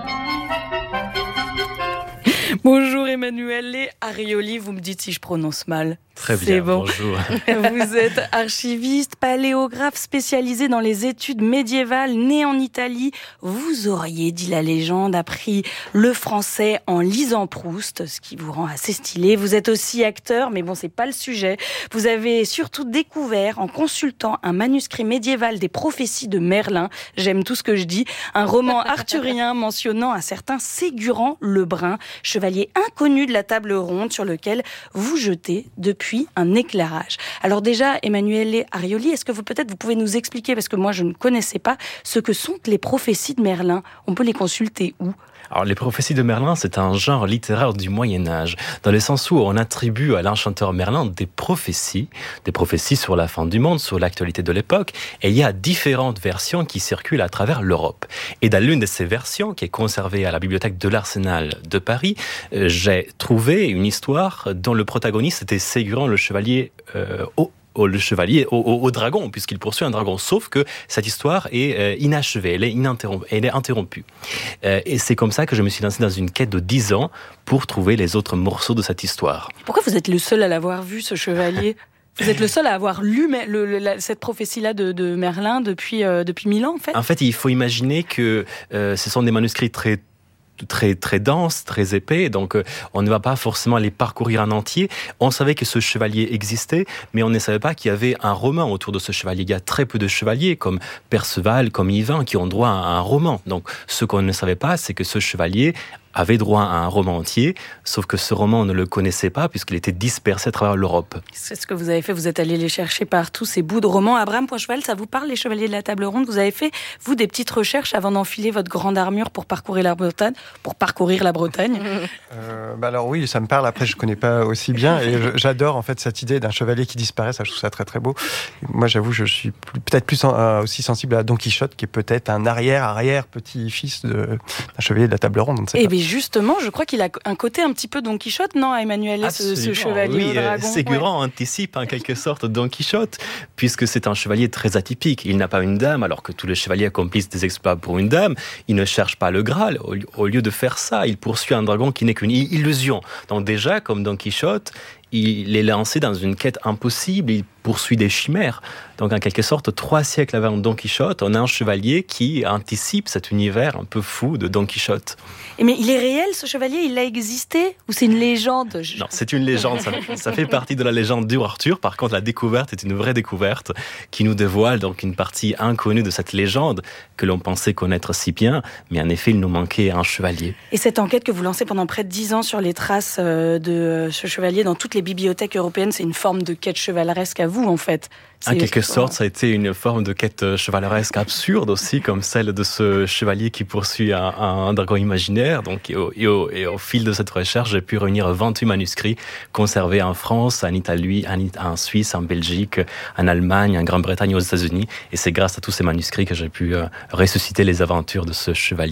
Bonjour Emanuele Arioli, vous me dites si je prononce mal. Très C'est bien, bon. bonjour. Vous êtes archiviste, paléographe spécialisé dans les études médiévales, né en Italie. Vous auriez, dit la légende, appris le français en lisant Proust, ce qui vous rend assez stylé. Vous êtes aussi acteur, mais bon, c'est pas le sujet. Vous avez surtout découvert, en consultant un manuscrit médiéval des prophéties de Merlin, j'aime tout ce que je dis, un roman arthurien mentionnant un certain Ségurant le Brun, chevalier inconnu de la table ronde sur lequel vous jetez depuis un éclairage. Alors déjà, Emanuele Arioli, est-ce que vous peut-être vous pouvez nous expliquer, parce que moi je ne connaissais pas, ce que sont les prophéties de Merlin? On peut les consulter où? Alors, les prophéties de Merlin, c'est un genre littéraire du Moyen-Âge, dans le sens où on attribue à l'enchanteur Merlin des prophéties, des prophéties sur la fin du monde, sur l'actualité de l'époque, et il y a différentes versions qui circulent à travers l'Europe. Et dans l'une de ces versions, qui est conservée à la bibliothèque de l'Arsenal de Paris, euh, j'ai trouvé une histoire dont le protagoniste était Ségurant le chevalier euh, au le chevalier au, au, au dragon, puisqu'il poursuit un dragon. Sauf que cette histoire est euh, inachevée, elle est, ininterrompue, elle est interrompue. Euh, et c'est comme ça que je me suis lancé dans une quête de dix ans pour trouver les autres morceaux de cette histoire. Pourquoi vous êtes le seul à l'avoir vu, ce chevalier? Vous êtes le seul à avoir lu le, le, la, cette prophétie-là de, de Merlin depuis, euh, depuis mille ans, en fait? En fait, il faut imaginer que euh, ce sont des manuscrits très très très dense, très épais, donc euh, on ne va pas forcément les parcourir en entier. On savait que ce chevalier existait, mais on ne savait pas qu'il y avait un roman autour de ce chevalier. Il y a très peu de chevaliers comme Perceval, comme Yvain, qui ont droit à un roman. Donc ce qu'on ne savait pas, c'est que ce chevalier avait droit à un roman entier, sauf que ce roman, on ne le connaissait pas puisqu'il était dispersé à travers l'Europe. C'est ce que vous avez fait, vous êtes allé les chercher partout, ces bouts de romans. Abraham Poincheval, ça vous parle, les chevaliers de la table ronde? Vous avez fait, vous, des petites recherches avant d'enfiler votre grande armure pour parcourir la Bretagne, pour parcourir la Bretagne euh, bah alors oui, ça me parle, après je connais pas aussi bien, et je, j'adore en fait cette idée d'un chevalier qui disparaît, ça je trouve ça très très beau. Moi j'avoue, je suis plus, peut-être plus euh, aussi sensible à Don Quichotte, qui est peut-être un arrière-arrière petit-fils de, d'un chevalier de la table ronde, on ne sait Eh pas. bien justement, je crois qu'il a un côté un petit peu Don Quichotte, non, Emmanuel, ce, ce chevalier oui, au dragon. Ségurant ouais. anticipe en quelque sorte Don Quichotte, puisque c'est un chevalier très atypique. Il n'a pas une dame, alors que tous les chevaliers accomplissent des exploits pour une dame. Il ne cherche pas le Graal. Au, au lieu de faire ça, il poursuit un dragon qui n'est qu'une illusion. Donc déjà, comme Don Quichotte, il est lancé dans une quête impossible, il poursuit des chimères. Donc en quelque sorte, trois siècles avant Don Quichotte, on a un chevalier qui anticipe cet univers un peu fou de Don Quichotte. Et mais il est réel, ce chevalier? Il a existé? Ou c'est une légende? Non, c'est une légende. Ça, ça fait partie de la légende du Arthur. Par contre, la découverte est une vraie découverte qui nous dévoile donc une partie inconnue de cette légende que l'on pensait connaître si bien. Mais en effet, il nous manquait un chevalier. Et cette enquête que vous lancez pendant près de dix ans sur les traces de ce chevalier dans toutes les bibliothèques européennes, c'est une forme de quête chevaleresque à vous, en fait. En quelque sorte, ça a été une forme de quête chevaleresque absurde aussi, comme celle de ce chevalier qui poursuit un, un dragon imaginaire. Donc, et au, et, au, et au fil de cette recherche, j'ai pu réunir vingt-huit manuscrits conservés en France, en Italie, en, en Suisse, en Belgique, en Allemagne, en Grande-Bretagne, aux États-Unis. Et c'est grâce à tous ces manuscrits que j'ai pu euh, ressusciter les aventures de ce chevalier.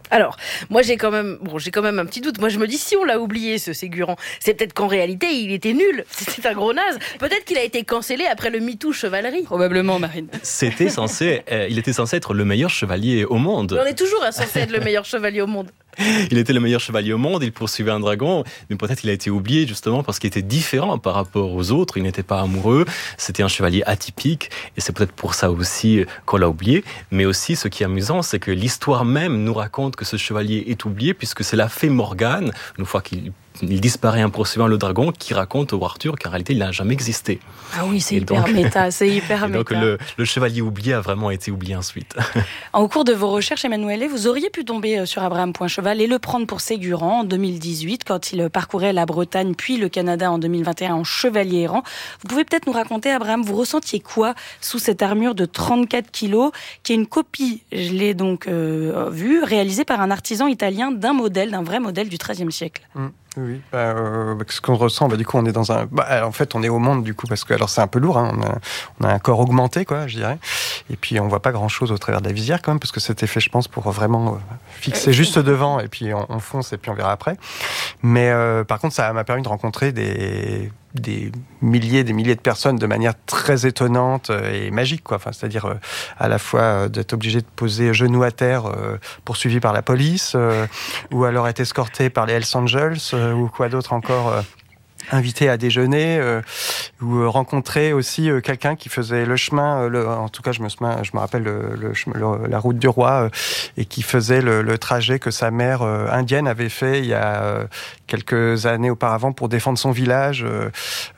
Alors, moi j'ai quand même, bon, j'ai quand même un petit doute. Moi je me dis, si on l'a oublié ce Ségurant, c'est peut-être qu'en réalité il était nul. C'était un gros naze. Peut-être qu'il a été cancellé après le MeToo chevalerie. Probablement, Marine. C'était censé, euh, il était censé être le meilleur chevalier au monde. Mais on est toujours censé être le meilleur chevalier au monde. Il était le meilleur chevalier au monde, il poursuivait un dragon, mais peut-être il a été oublié justement parce qu'il était différent par rapport aux autres, il n'était pas amoureux, c'était un chevalier atypique, et c'est peut-être pour ça aussi qu'on l'a oublié. Mais aussi, ce qui est amusant, c'est que l'histoire même nous raconte que ce chevalier est oublié, puisque c'est la fée Morgane, une fois qu'il il disparaît en poursuivant le dragon, qui raconte au roi Arthur qu'en réalité il n'a jamais existé. Ah oui, c'est et hyper donc, méta, c'est hyper méta. Donc le, le chevalier oublié a vraiment été oublié ensuite. Au cours de vos recherches, Emmanuelle, vous auriez pu tomber sur Abraham Poincheval et le prendre pour Ségurant en deux mille dix-huit, quand il parcourait la Bretagne puis le Canada en deux mille vingt et un en chevalier errant. Vous pouvez peut-être nous raconter, Abraham, vous ressentiez quoi sous cette armure de trente-quatre kilos, qui est une copie, je l'ai donc euh, vue, réalisée par un artisan italien d'un modèle, d'un vrai modèle du treizième siècle. Mmh. Oui, bah, euh, ce qu'on ressent, bah, du coup, on est dans un. Bah, en fait, on est au monde, du coup, parce que alors c'est un peu lourd. Hein, on, a, on a un corps augmenté, quoi, je dirais. Et puis, on voit pas grand-chose au travers de la visière, quand même, parce que c'était fait, je pense, pour vraiment euh, fixer juste devant, et puis on, on fonce, et puis on verra après. Mais euh, par contre, ça m'a permis de rencontrer des des milliers, des milliers de personnes de manière très étonnante et magique, quoi. Enfin, c'est-à-dire euh, à la fois euh, d'être obligé de poser genoux à terre, euh, poursuivi par la police, euh, ou alors être escorté par les Hells Angels, euh, ou quoi d'autre encore. Euh, invité à déjeuner, euh, ou euh, rencontrer aussi euh, quelqu'un qui faisait le chemin, euh, le, en tout cas je me, je me rappelle le, le, le, la route du roi, euh, et qui faisait le, le trajet que sa mère euh, indienne avait fait il y a euh, quelques années auparavant pour défendre son village. Euh,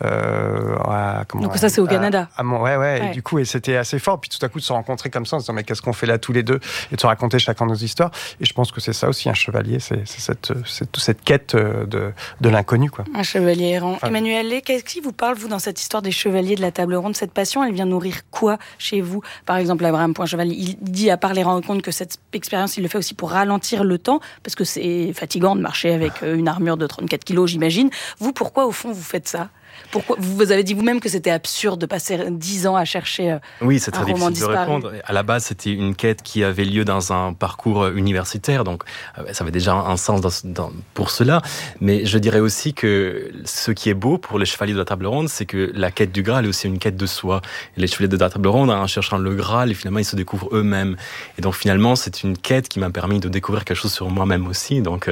euh, à, comment, Donc ça c'est au à, Canada. À, à, ouais, ouais, ouais. Et du coup, et c'était assez fort. Puis tout à coup de se rencontrer comme ça, en se disant mais qu'est-ce qu'on fait là tous les deux, et de se raconter chacun nos histoires. Et je pense que c'est ça aussi un chevalier, c'est, c'est cette, cette, cette quête de, de l'inconnu, quoi. Un chevalier. Enfin, Emmanuelle, qu'est-ce qui vous parle, vous, dans cette histoire des chevaliers de la table ronde? Cette passion, elle vient nourrir quoi chez vous? Par exemple, Abraham Poincheval, il dit, à part les rencontres, que cette expérience, il le fait aussi pour ralentir le temps, parce que c'est fatigant de marcher avec une armure de trente-quatre kilos, j'imagine. Vous, pourquoi, au fond, vous faites ça? Pourquoi vous avez dit vous-même que c'était absurde de passer dix ans à chercher oui, c'est très un roman difficile disparu. de répondre. À la base, c'était une quête qui avait lieu dans un parcours universitaire, donc ça avait déjà un sens dans, dans, pour cela. Mais je dirais aussi que ce qui est beau pour les chevaliers de la table ronde, c'est que la quête du Graal est aussi une quête de soi. Et les chevaliers de la table ronde, en cherchant le Graal, et finalement, ils se découvrent eux-mêmes. Et donc finalement, c'est une quête qui m'a permis de découvrir quelque chose sur moi-même aussi. Donc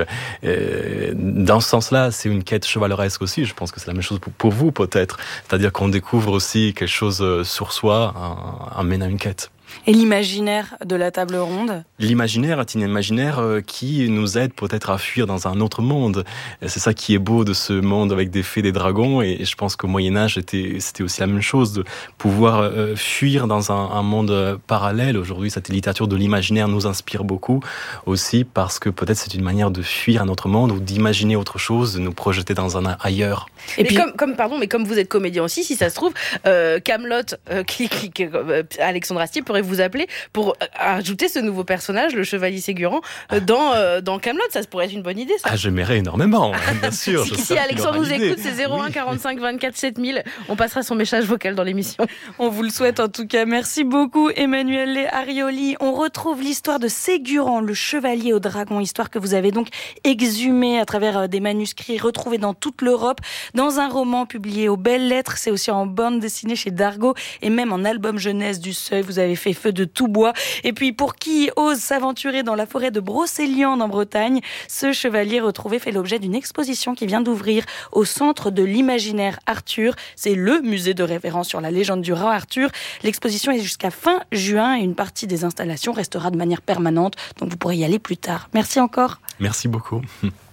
euh, dans ce sens-là, c'est une quête chevaleresque aussi. Je pense que c'est la même chose pour, pour vous, peut-être. C'est-à-dire qu'on découvre aussi quelque chose sur soi en, en menant une quête. Et l'imaginaire de la table ronde? L'imaginaire est un imaginaire qui nous aide peut-être à fuir dans un autre monde. Et c'est ça qui est beau de ce monde avec des fées, des dragons. Et je pense qu'au Moyen-Âge, c'était, c'était aussi la même chose, de pouvoir euh, fuir dans un, un monde parallèle. Aujourd'hui, cette littérature de l'imaginaire nous inspire beaucoup aussi parce que peut-être c'est une manière de fuir un autre monde ou d'imaginer autre chose, de nous projeter dans un ailleurs. Et mais puis, comme, comme, pardon, mais comme vous êtes comédien aussi, si ça se trouve, euh, Camelot, euh, qui, qui, qui, euh, Alexandre Astier pourrait vous appeler pour ajouter ce nouveau personnage, le chevalier Ségurant, dans, euh, dans Camelot. Ça pourrait être une bonne idée, ça. Ah, j'aimerais énormément, bien sûr. Si, si Alexandre nous écoute, c'est zéro un quarante-cinq vingt-quatre sept mille. On passera son message vocal dans l'émission. On vous le souhaite en tout cas. Merci beaucoup, Emmanuelle Arioli. On retrouve l'histoire de Ségurant, le chevalier au dragon, histoire que vous avez donc exhumée à travers des manuscrits retrouvés dans toute l'Europe, dans un roman publié aux Belles Lettres. C'est aussi en bande dessinée chez Dargaud et même en album jeunesse du Seuil. Vous avez fait feu de tout bois. Et puis, pour qui ose s'aventurer dans la forêt de Brocéliande en Bretagne, ce chevalier retrouvé fait l'objet d'une exposition qui vient d'ouvrir au Centre de l'Imaginaire Arthur. C'est le musée de référence sur la légende du roi Arthur. L'exposition est jusqu'à fin juin et une partie des installations restera de manière permanente. Donc, vous pourrez y aller plus tard. Merci encore. Merci beaucoup.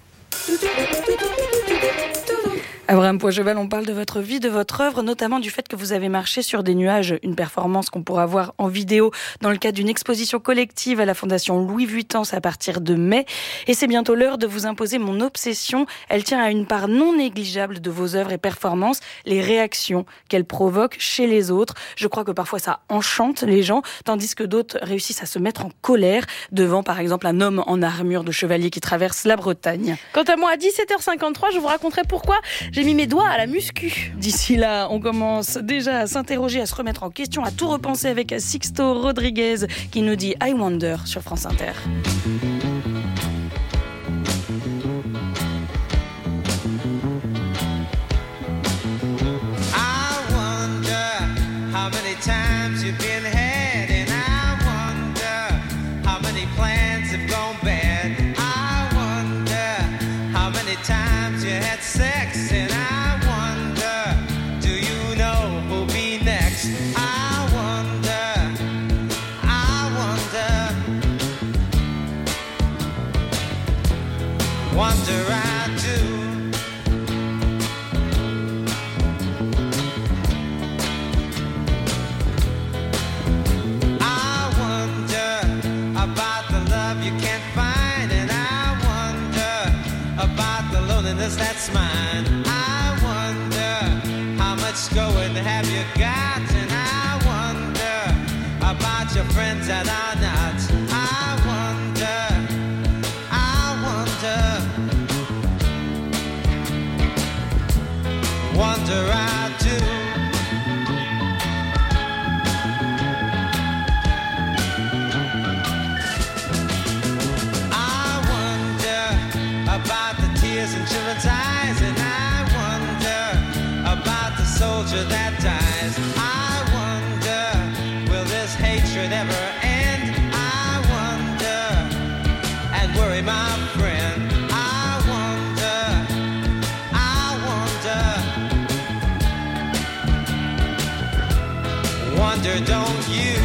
Abraham Poincheval, on parle de votre vie, de votre œuvre, notamment du fait que vous avez marché sur des nuages, une performance qu'on pourra voir en vidéo dans le cadre d'une exposition collective à la Fondation Louis Vuitton à partir de mai. Et c'est bientôt l'heure de vous imposer mon obsession. Elle tient à une part non négligeable de vos œuvres et performances, les réactions qu'elles provoquent chez les autres. Je crois que parfois ça enchante les gens, tandis que d'autres réussissent à se mettre en colère devant, par exemple, un homme en armure de chevalier qui traverse la Bretagne. Quant à moi, à dix-sept heures cinquante-trois, je vous raconterai pourquoi j'ai mis mes doigts à la muscu. D'ici là, on commence déjà à s'interroger, à se remettre en question, à tout repenser avec Sixto Rodriguez qui nous dit I Wonder sur France Inter. that are not. I wonder, I wonder, wonder I do. I wonder about the tears in children's eyes, and I wonder about the soldier that dies. I wonder, will this hatred ever end? I wonder, and worry my friend. I wonder, I wonder, wonder don't you?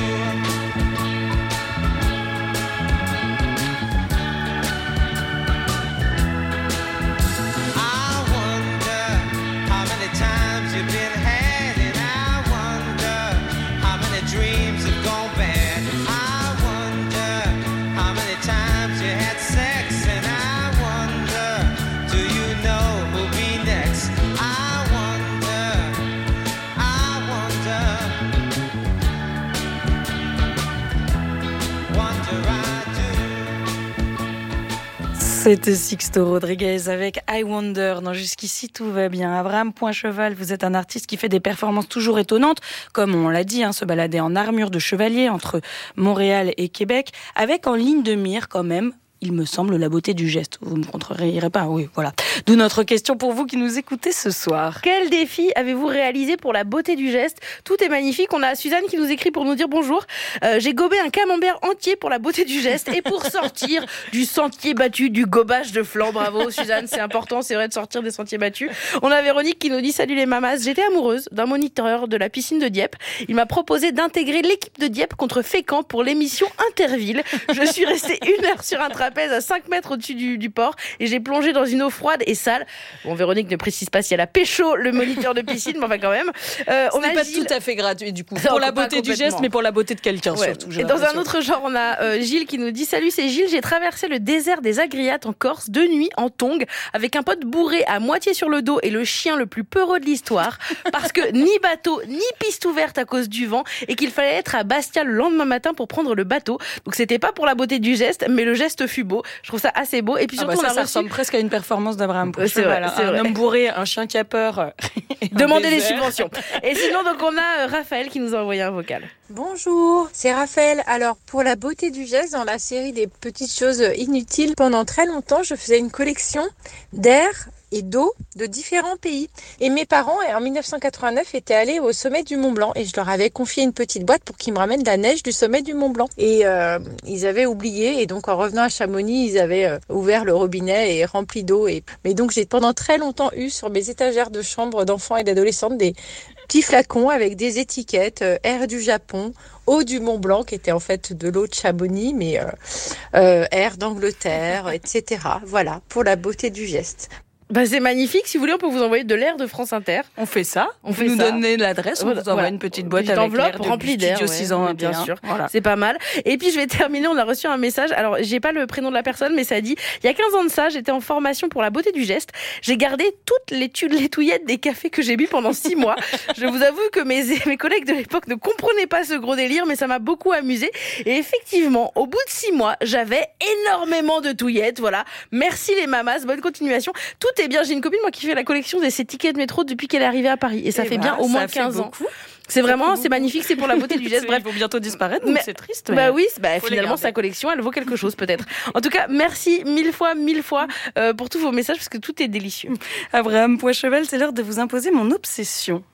C'était Sixto Rodriguez avec I Wonder. Non, jusqu'ici, tout va bien. Abraham Poincheval, vous êtes un artiste qui fait des performances toujours étonnantes, comme on l'a dit, hein, se balader en armure de chevalier entre Montréal et Québec, avec en ligne de mire quand même, il me semble, la beauté du geste. Vous ne me contredirez pas, oui, voilà. D'où notre question pour vous qui nous écoutez ce soir. Quel défi avez-vous réalisé pour la beauté du geste ? Tout est magnifique. On a Suzanne qui nous écrit pour nous dire bonjour. Euh, j'ai gobé un camembert entier pour la beauté du geste et pour sortir du sentier battu, du gobage de flanc. Bravo Suzanne, c'est important, c'est vrai de sortir des sentiers battus. On a Véronique qui nous dit salut les mamas. J'étais amoureuse d'un moniteur de la piscine de Dieppe. Il m'a proposé d'intégrer l'équipe de Dieppe contre Fécamp pour l'émission Interville. Je suis restée une heure sur un trapèze à cinq mètres au-dessus du, du port et j'ai plongé dans une eau froide et sale. Bon, Véronique ne précise pas si elle a pécho le moniteur de piscine, mais enfin quand même. Euh, on n'est pas Gilles... tout à fait gratuit du coup. Pour non, la beauté du geste, mais pour la beauté de quelqu'un ouais. surtout. Et dans un autre genre, on a euh, Gilles qui nous dit salut, c'est Gilles. J'ai traversé le désert des Agriates en Corse de nuit en tongs avec un pote bourré à moitié sur le dos et le chien le plus peureux de l'histoire parce que ni bateau ni piste ouverte à cause du vent et qu'il fallait être à Bastia le lendemain matin pour prendre le bateau. Donc c'était pas pour la beauté du geste, mais le geste fut beau. Je trouve ça assez beau. Et puis surtout, ah bah ça, on a ça reçu... ressemble presque à une performance d'Abraham Poincheval. C'est vrai, c'est un vrai. homme bourré, un chien qui a peur. Demandez des subventions. Et sinon, donc on a Raphaël qui nous a envoyé un vocal. Bonjour, c'est Raphaël. Alors pour la beauté du geste, dans la série des petites choses inutiles, pendant très longtemps, je faisais une collection d'air et d'eau de différents pays. Et mes parents, en dix-neuf cent quatre-vingt-neuf, étaient allés au sommet du Mont Blanc et je leur avais confié une petite boîte pour qu'ils me ramènent de la neige du sommet du Mont Blanc. Et euh, ils avaient oublié et donc en revenant à Chamonix, ils avaient euh, ouvert le robinet et rempli d'eau. Et... Mais donc j'ai pendant très longtemps eu sur mes étagères de chambre d'enfants et d'adolescentes des petits flacons avec des étiquettes, euh, air du Japon, eau du Mont Blanc, qui était en fait de l'eau de Chamonix, mais euh, euh, air d'Angleterre, et cetera. Voilà, pour la beauté du geste. Bah c'est magnifique. Si vous voulez, on peut vous envoyer de l'air de France Inter. On fait ça. On vous fait nous ça. donnez l'adresse. On voilà. vous envoie une petite boîte une avec enveloppe l'air de remplie d'air. Studio ouais, six ans, ouais, bien sûr. Voilà. C'est pas mal. Et puis je vais terminer. On a reçu un message. Alors j'ai pas le prénom de la personne, mais ça dit il y a quinze ans de ça, j'étais en formation pour la beauté du geste. J'ai gardé toutes les, tu- les touillettes des cafés que j'ai bu pendant six mois. Je vous avoue que mes mes collègues de l'époque ne comprenaient pas ce gros délire, mais ça m'a beaucoup amusé. Et effectivement, au bout de six mois, j'avais énormément de touillettes. Voilà. Merci les mamas. Bonne continuation. Tout est bien. J'ai une copine moi qui fait la collection de ses tickets de métro depuis qu'elle est arrivée à Paris. Et ça et fait bah, bien au moins quinze ans. C'est vraiment, c'est magnifique, c'est pour la beauté du geste. Bref, il faut bientôt disparaître, donc mais, c'est triste. Mais bah oui, bah, finalement, sa collection, elle vaut quelque chose peut-être. En tout cas, merci mille fois, mille fois euh, pour tous vos messages, parce que tout est délicieux. Abraham Poincheval, c'est l'heure de vous imposer mon obsession.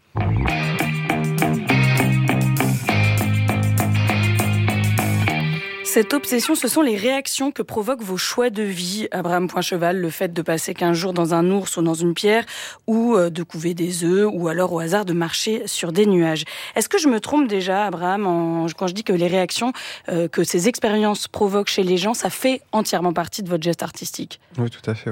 Cette obsession, ce sont les réactions que provoquent vos choix de vie. Abraham Poincheval, le fait de passer quinze jours dans un ours ou dans une pierre, ou de couver des œufs, ou alors au hasard de marcher sur des nuages. Est-ce que je me trompe déjà, Abraham, en, quand je dis que les réactions euh, que ces expériences provoquent chez les gens, ça fait entièrement partie de votre geste artistique ? Oui, tout à fait, oui.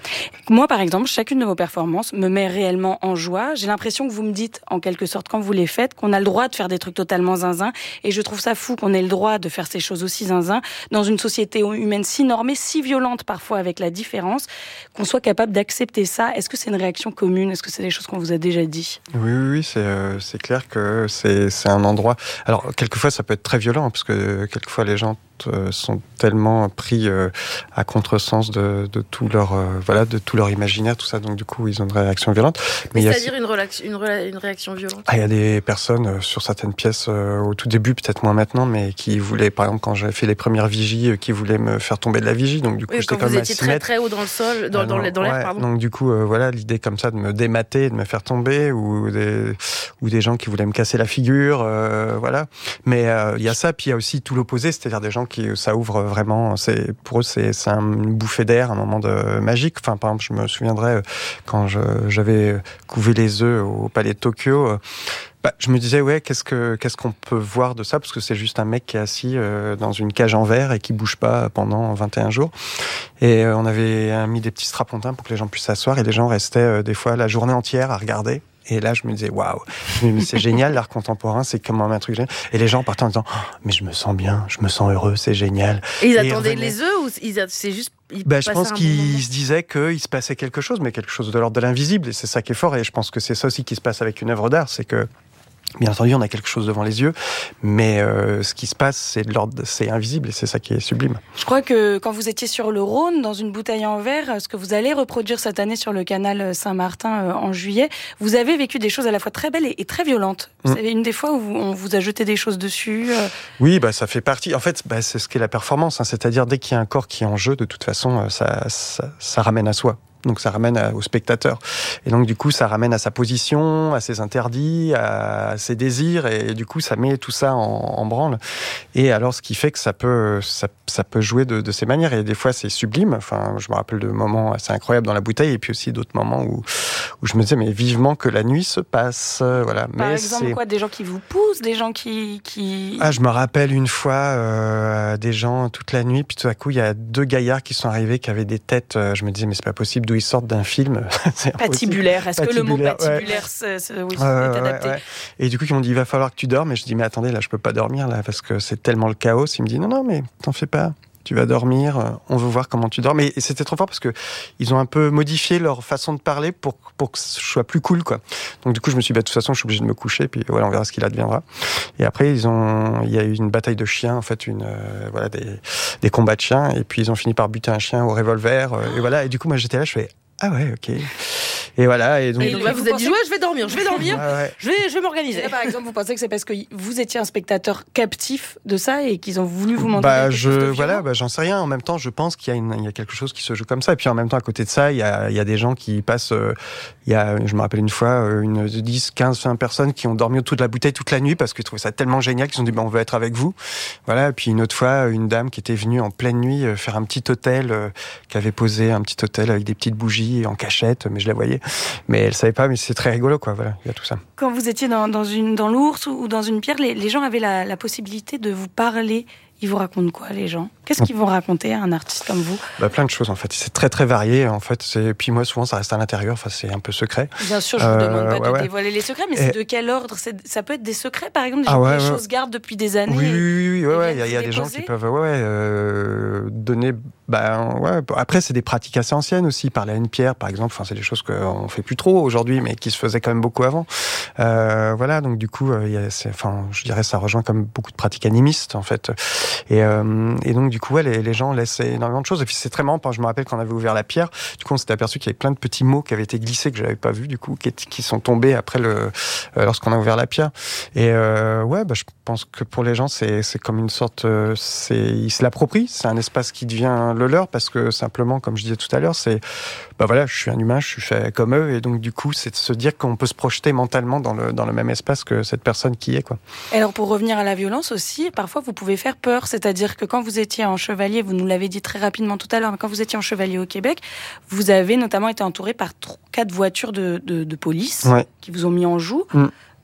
Moi, par exemple, chacune de vos performances me met réellement en joie. J'ai l'impression que vous me dites, en quelque sorte, quand vous les faites, qu'on a le droit de faire des trucs totalement zinzin. Et je trouve ça fou qu'on ait le droit de faire ces choses aussi zinzin dans une société humaine si normée, si violente parfois avec la différence, qu'on soit capable d'accepter ça. Est-ce que c'est une réaction commune ? Est-ce que c'est des choses qu'on vous a déjà dit ? Oui, oui, oui, c'est, euh, c'est clair que c'est, c'est un endroit... Alors, quelquefois, ça peut être très violent, parce que quelquefois, les gens sont tellement pris euh, à contresens de, de tout leur euh, voilà de tout leur imaginaire, tout ça, donc du coup ils ont une réaction violente. Mais, mais c'est-à-dire une, relax- une, re- une réaction violente. Ah, il y a des personnes euh, sur certaines pièces euh, au tout début, peut-être moins maintenant, mais qui voulaient, par exemple, quand j'avais fait les premières vigies, euh, qui voulaient me faire tomber de la vigie, donc du coup oui, j'étais quand comme vous à étiez six très mètres. très haut dans le sol, dans, ah, dans, non, dans l'air, ouais, pardon. Donc du coup euh, voilà, l'idée comme ça de me démater, de me faire tomber, ou des ou des gens qui voulaient me casser la figure, euh, voilà. Mais il euh, y a ça, puis il y a aussi tout l'opposé, c'est-à-dire des gens qui ça ouvre vraiment, c'est pour eux c'est c'est une bouffée d'air, un moment de magique. Enfin, par exemple, je me souviendrai quand je, j'avais couvé les œufs au Palais de Tokyo. Bah, je me disais, ouais, qu'est-ce que qu'est-ce qu'on peut voir de ça, parce que c'est juste un mec qui est assis euh, dans une cage en verre et qui bouge pas pendant vingt et un jours. Et euh, on avait mis des petits strapontins pour que les gens puissent s'asseoir, et les gens restaient euh, des fois la journée entière à regarder. Et là, je me disais, waouh, c'est génial, l'art contemporain, c'est comme un truc génial. Et les gens partaient en disant, oh, mais je me sens bien, je me sens heureux, c'est génial. Et ils et attendaient les œufs, ou ils a... c'est juste... Bah, je pense qu'ils se disaient qu'il se passait quelque chose, mais quelque chose de l'ordre de l'invisible, et c'est ça qui est fort. Et je pense que c'est ça aussi qui se passe avec une œuvre d'art, c'est que bien entendu, on a quelque chose devant les yeux, mais euh, ce qui se passe, c'est de l'ordre, c'est invisible, et c'est ça qui est sublime. Je crois que quand vous étiez sur le Rhône, dans une bouteille en verre, ce que vous allez reproduire cette année sur le canal Saint-Martin euh, en juillet, vous avez vécu des choses à la fois très belles et, et très violentes. Vous mmh. savez, une des fois où vous, on vous a jeté des choses dessus. Euh... Oui, bah ça fait partie. En fait, bah, c'est ce qu'est la performance, hein, c'est-à-dire dès qu'il y a un corps qui est en jeu, de toute façon, ça, ça, ça ramène à soi. Donc ça ramène à, au spectateur. Et donc du coup, ça ramène à sa position, à ses interdits, à ses désirs, et du coup, ça met tout ça en, en branle. Et alors, ce qui fait que ça peut, ça, ça peut jouer de, de ces manières. Et des fois, c'est sublime. Enfin, je me rappelle de moments assez incroyables dans la bouteille, et puis aussi d'autres moments où, où je me disais, mais vivement que la nuit se passe. Voilà. Par mais exemple, c'est... quoi, des gens qui vous poussent, des gens qui... qui... Ah, je me rappelle une fois euh, des gens toute la nuit, puis tout à coup, il y a deux gaillards qui sont arrivés, qui avaient des têtes. Euh, je me disais, mais c'est pas possible, d'où ils sortent d'un film. Patibulaire. Est-ce patibulaire, que le mot patibulaire ouais. c'est, c'est, oui, ouais, ouais, est adapté ouais, ouais. Et du coup, ils m'ont dit, il va falloir que tu dormes. Et je dis, mais attendez, là, je peux pas dormir, là, parce que c'est tellement le chaos. Il me dit, non, non, mais t'en fais pas. Tu vas dormir, on veut voir comment tu dors. Mais c'était trop fort parce que ils ont un peu modifié leur façon de parler pour, pour que ce soit plus cool, quoi. Donc, du coup, je me suis dit, bah, de toute façon, je suis obligé de me coucher, puis voilà, on verra ce qu'il adviendra. Et après, ils ont, il y a eu une bataille de chiens, en fait, une, euh, voilà, des, des combats de chiens. Et puis, ils ont fini par buter un chien au revolver. Euh, et voilà. Et du coup, moi, j'étais là, je fais, ah ouais, ok. Et voilà. Et donc, et donc là, vous, vous avez dit, ouais, je vais dormir, je vais dormir, ouais, ouais. je vais, je vais m'organiser. Là, par exemple, vous pensez que c'est parce que vous étiez un spectateur captif de ça et qu'ils ont voulu vous montrer bah, quelque je, chose de voilà, bah, j'en sais rien. En même temps, je pense qu'il y a, une, il y a quelque chose qui se joue comme ça. Et puis en même temps, à côté de ça, il y a, il y a des gens qui passent. Euh, il y a, je me rappelle une fois, une dix, quinze, vingt personnes qui ont dormi autour de la bouteille toute la nuit parce qu'ils trouvaient ça tellement génial qu'ils ont dit, bah, on veut être avec vous. Voilà. Et puis une autre fois, une dame qui était venue en pleine nuit faire un petit hôtel, euh, qui avait posé un petit hôtel avec des petites bougies en cachette, mais je la voyais. Mais elle savait pas, mais c'est très rigolo, quoi. Voilà, il y a tout ça. Quand vous étiez dans, dans, une, dans l'ours ou dans une pierre, les, les gens avaient la, la possibilité de vous parler. Ils vous racontent quoi, les gens ? Qu'est-ce qu'ils vont raconter à un artiste comme vous ? Bah, plein de choses, en fait. C'est très, très varié, en fait. C'est... Puis moi, souvent, ça reste à l'intérieur. Enfin, c'est un peu secret. Bien sûr, je ne vous euh, demande pas ouais, de ouais. dévoiler les secrets, mais Et... c'est de quel ordre ? c'est... Ça peut être des secrets, par exemple, des, ah, gens, ouais, des ouais. choses gardent depuis des années. Oui, oui, oui. Ouais, ouais. Il y a, y a des gens qui peuvent ouais, ouais, euh, donner... Bah, ouais. Après, c'est des pratiques assez anciennes aussi. Parler à une pierre, par exemple. Enfin, c'est des choses qu'on ne fait plus trop aujourd'hui, mais qui se faisaient quand même beaucoup avant. Euh, voilà, donc du coup, euh, y a, c'est, enfin, je dirais ça rejoint comme beaucoup de pratiques animistes, en fait. Et, euh, et donc, du coup, ouais, les, les gens laissent énormément de choses. Et puis, c'est très marrant, je me rappelle quand on avait ouvert la pierre, du coup, on s'était aperçu qu'il y avait plein de petits mots qui avaient été glissés, que je n'avais pas vus, du coup, qui, qui sont tombés après le, euh, lorsqu'on a ouvert la pierre. Et euh, ouais, bah, je pense que pour les gens, c'est, c'est comme une sorte... Euh, c'est, ils se l'approprient, c'est un espace qui devient le leur, parce que simplement, comme je disais tout à l'heure, c'est... Bah voilà, je suis un humain, je suis fait comme eux, et donc du coup, c'est de se dire qu'on peut se projeter mentalement dans le, dans le même espace que cette personne qui est, quoi. Et alors, pour revenir à la violence aussi, parfois vous pouvez faire peur, c'est-à-dire que quand vous étiez en chevalier, vous nous l'avez dit très rapidement tout à l'heure, mais quand vous étiez en chevalier au Québec, vous avez notamment été entouré par quatre voitures de, de, de police, ouais. qui vous ont mis en joue. Mm.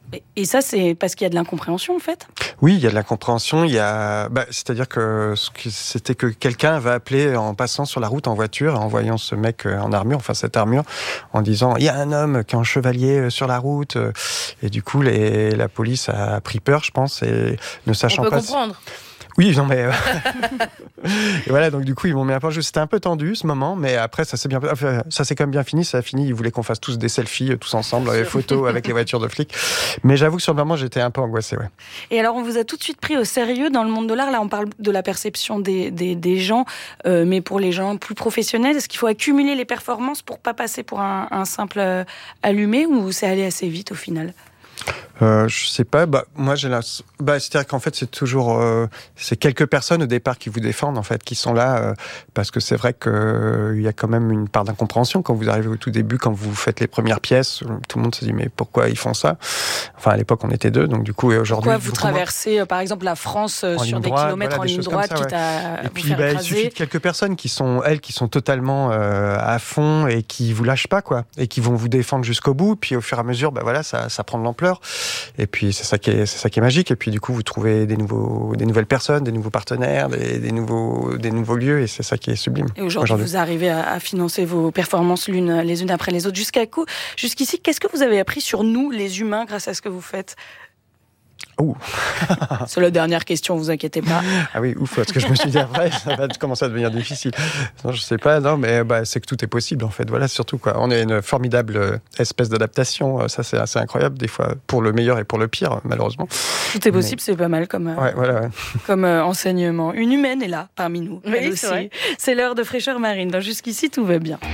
Et ça, c'est parce qu'il y a de l'incompréhension, en fait ? Oui, il y a de l'incompréhension. Il y a, bah, c'est-à-dire que c'était que quelqu'un va appeler en passant sur la route en voiture, en voyant ce mec en armure, enfin cette armure, en disant il y a un homme qui est en chevalier sur la route. Et du coup, les, la police a pris peur, je pense, et ne sachant On peut pas. comprendre. Oui, non, mais. Et voilà, donc du coup, ils m'ont mis un peu en jeu. C'était un peu tendu ce moment, mais après, ça s'est bien, enfin, ça s'est quand même bien fini. Ça a fini. Ils voulaient qu'on fasse tous des selfies, tous ensemble, les photos avec les voitures de flics. Mais j'avoue que sur le moment, j'étais un peu angoissé, ouais. Et alors, on vous a tout de suite pris au sérieux dans le monde de l'art. Là, on parle de la perception des, des, des gens, euh, mais pour les gens plus professionnels, est-ce qu'il faut accumuler les performances pour pas passer pour un, un simple euh, allumé, ou c'est allé assez vite au final ? Euh, je sais pas. Bah moi j'ai la. Bah c'est-à-dire qu'en fait c'est toujours euh, c'est quelques personnes au départ qui vous défendent en fait, qui sont là euh, parce que c'est vrai que euh, il y a quand même une part d'incompréhension quand vous arrivez au tout début, quand vous faites les premières pièces. Tout le monde se dit mais pourquoi ils font ça ? Enfin à l'époque on était deux, donc du coup et aujourd'hui. Pourquoi vous traversez euh, par exemple la France euh, sur des droite, kilomètres voilà, en ligne droite, quitte à et puis bah, il suffit de quelques personnes qui sont elles qui sont totalement euh, à fond et qui vous lâchent pas quoi, et qui vont vous défendre jusqu'au bout. Puis au fur et à mesure bah voilà ça ça prend de l'ampleur. Et puis c'est ça qui est c'est ça qui est magique. Et puis du coup vous trouvez des nouveaux des nouvelles personnes, des nouveaux partenaires, des, des nouveaux des nouveaux lieux, et c'est ça qui est sublime. Et aujourd'hui, aujourd'hui. vous arrivez à, à financer vos performances l'une les unes après les autres. Jusqu'à coup, jusqu'ici, qu'est-ce que vous avez appris sur nous les humains grâce à ce que vous faites ? Ouh. C'est la dernière question, vous inquiétez pas. Ah oui, ouf, parce que je me suis dit après, ça va commencer à devenir difficile. Non, je sais pas, non, mais bah, c'est que tout est possible en fait. Voilà, surtout quoi. On est une formidable espèce d'adaptation, ça c'est assez incroyable, des fois pour le meilleur et pour le pire, malheureusement. Tout est possible, mais... c'est pas mal comme, euh, ouais, voilà, ouais. comme euh, enseignement. Une humaine est là, parmi nous. Oui, elle c'est aussi. vrai. C'est l'heure de fraîcheur marine. Donc, jusqu'ici, tout va bien.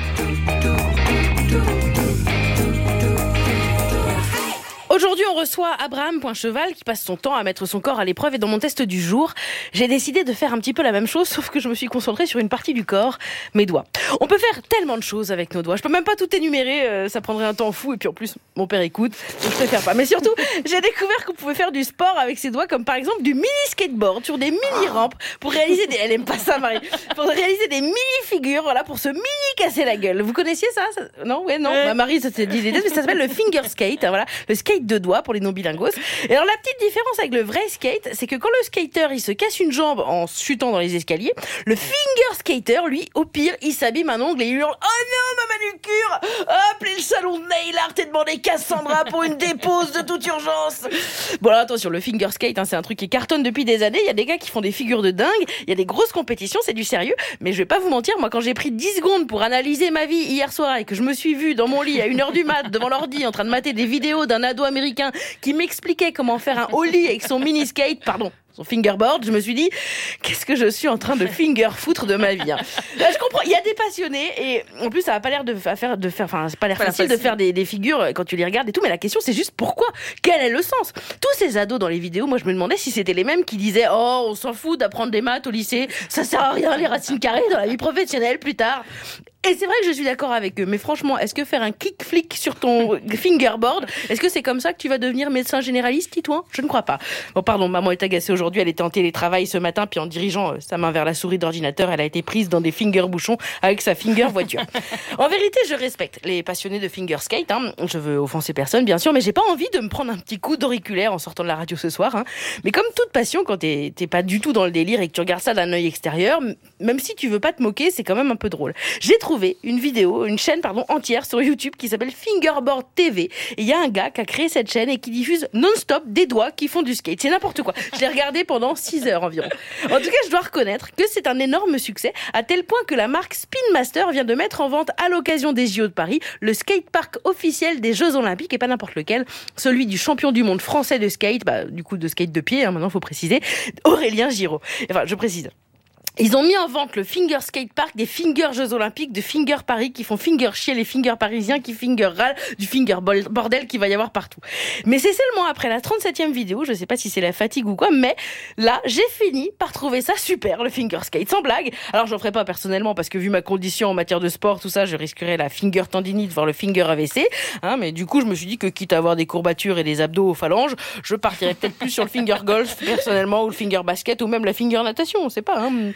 Aujourd'hui, on reçoit Abraham Poincheval qui passe son temps à mettre son corps à l'épreuve, et dans mon test du jour, j'ai décidé de faire un petit peu la même chose, sauf que je me suis concentrée sur une partie du corps, mes doigts. On peut faire tellement de choses avec nos doigts. Je peux même pas tout énumérer, euh, ça prendrait un temps fou, et puis en plus, mon père écoute, donc je préfère pas. Mais surtout, j'ai découvert qu'on pouvait faire du sport avec ses doigts, comme par exemple du mini-skateboard sur des mini-rampes pour réaliser des... Elle aime pas ça, Marie. Pour réaliser des mini-figures, voilà, pour se mini-casser la gueule. Vous connaissiez ça, ça... Non, ouais, non. Ouais. Bah, Marie, ça s'est dit l'idée, mais ça s'appelle le finger skate, hein, voilà, le skate de doigts pour les non-bilingos. Et alors la petite différence avec le vrai skate, c'est que quand le skater il se casse une jambe en chutant dans les escaliers, le finger skater, lui, au pire, il s'abîme un ongle et il hurle « Oh non, ma manucure ! Appelez le salon de nail art et demandez Cassandra pour une dépose de toute urgence !» Bon alors attention, le finger skate, hein, c'est un truc qui cartonne depuis des années. Il y a des gars qui font des figures de dingue, il y a des grosses compétitions, c'est du sérieux. Mais je vais pas vous mentir, moi quand j'ai pris dix secondes pour analyser ma vie hier soir et que je me suis vue dans mon lit à une heure du mat devant l'ordi en train de mater des vidéos d'un ado américain qui m'expliquait comment faire un ollie avec son mini skate, pardon, son fingerboard, je me suis dit, qu'est-ce que je suis en train de finger foutre de ma vie, hein. Là, je comprends, il y a des passionnés, et en plus, ça n'a pas l'air de faire, de faire, enfin, c'est pas l'air pas facile, facile de faire des, des figures quand tu les regardes et tout, mais la question, c'est juste pourquoi? Quel est le sens? Tous ces ados dans les vidéos, moi, je me demandais si c'était les mêmes qui disaient, oh, on s'en fout d'apprendre des maths au lycée, ça sert à rien, les racines carrées dans la vie professionnelle plus tard. Et c'est vrai que je suis d'accord avec eux, mais franchement, est-ce que faire un kick-flick sur ton fingerboard, est-ce que c'est comme ça que tu vas devenir médecin généraliste, Titouan? Je ne crois pas. Bon, pardon, maman est agacée aujourd'hui, elle était en télétravail ce matin, puis en dirigeant sa main vers la souris d'ordinateur, elle a été prise dans des finger-bouchons avec sa finger-voiture. En vérité, je respecte les passionnés de finger skate, hein. Je veux offenser personne, bien sûr, mais j'ai pas envie de me prendre un petit coup d'auriculaire en sortant de la radio ce soir, hein. Mais comme toute passion, quand t'es, t'es pas du tout dans le délire et que tu regardes ça d'un œil extérieur, même si tu veux pas te moquer, c'est quand même un peu drôle. J'ai trouvé une vidéo, une chaîne pardon entière sur YouTube qui s'appelle Fingerboard T V. Et il y a un gars qui a créé cette chaîne et qui diffuse non-stop des doigts qui font du skate. C'est n'importe quoi. Je l'ai regardé pendant six heures environ. En tout cas, je dois reconnaître que c'est un énorme succès, à tel point que la marque Spin Master vient de mettre en vente à l'occasion des J O de Paris le skatepark officiel des Jeux Olympiques, et pas n'importe lequel, celui du champion du monde français de skate, bah, du coup de skate de pied, hein, maintenant il faut préciser, Aurélien Giraud. Enfin, je précise. Ils ont mis en vente le Finger Skate Park des Finger Jeux Olympiques, de Finger Paris, qui font finger chier les Finger parisiens, qui finger râle, du finger bordel qu'il va y avoir partout. Mais c'est seulement après la trente-septième vidéo, je sais pas si c'est la fatigue ou quoi, mais là, j'ai fini par trouver ça super, le finger skate, sans blague. Alors, j'en ferai pas personnellement, parce que vu ma condition en matière de sport, tout ça, je risquerais la finger tendinite, voire le finger A V C, hein, mais du coup, je me suis dit que quitte à avoir des courbatures et des abdos aux phalanges, je partirais peut-être plus sur le finger golf, personnellement, ou le finger basket, ou même la finger natation, on sait pas, hein.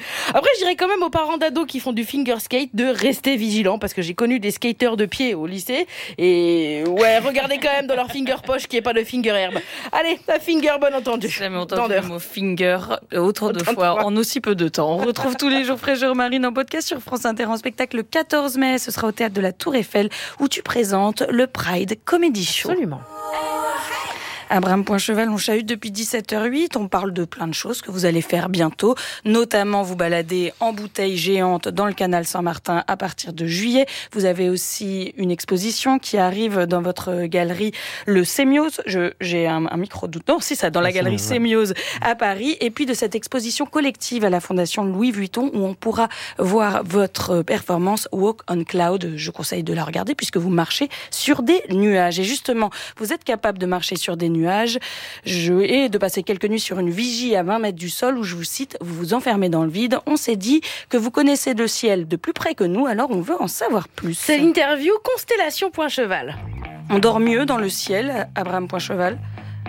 Après, je dirais quand même aux parents d'ados qui font du finger skate de rester vigilants, parce que j'ai connu des skateurs de pied au lycée. Et ouais, regardez quand même dans leur finger poche qu'il n'y ait pas de finger herbe. Allez, la finger bonne entendue. J'ai jamais entendu le mot finger autant de fois en aussi peu de temps. On retrouve tous les jours Fraîcheur Marine en podcast sur France Inter en spectacle le quatorze mai. Ce sera au théâtre de la Tour Eiffel où tu présentes le Pride Comedy Show. Absolument. Abraham Poincheval, on chahute depuis dix-sept heures huit. On parle de plein de choses que vous allez faire bientôt, notamment vous balader en bouteille géante dans le canal Saint-Martin à partir de juillet. Vous avez aussi une exposition qui arrive dans votre galerie, le Sémiose. Je, j'ai un, un micro doute. Non, c'est ça, dans la, la galerie Sémiose à Paris. Et puis de cette exposition collective à la Fondation Louis Vuitton où on pourra voir votre performance Walk on Cloud. Je conseille de la regarder puisque vous marchez sur des nuages. Et justement, vous êtes capable de marcher sur des nuages. nuages je, et de passer quelques nuits sur une vigie à vingt mètres du sol où, je vous cite, vous vous enfermez dans le vide. On s'est dit que vous connaissez le ciel de plus près que nous, alors on veut en savoir plus. C'est l'interview Constellation Poincheval. On dort mieux dans le ciel, Abraham Poincheval?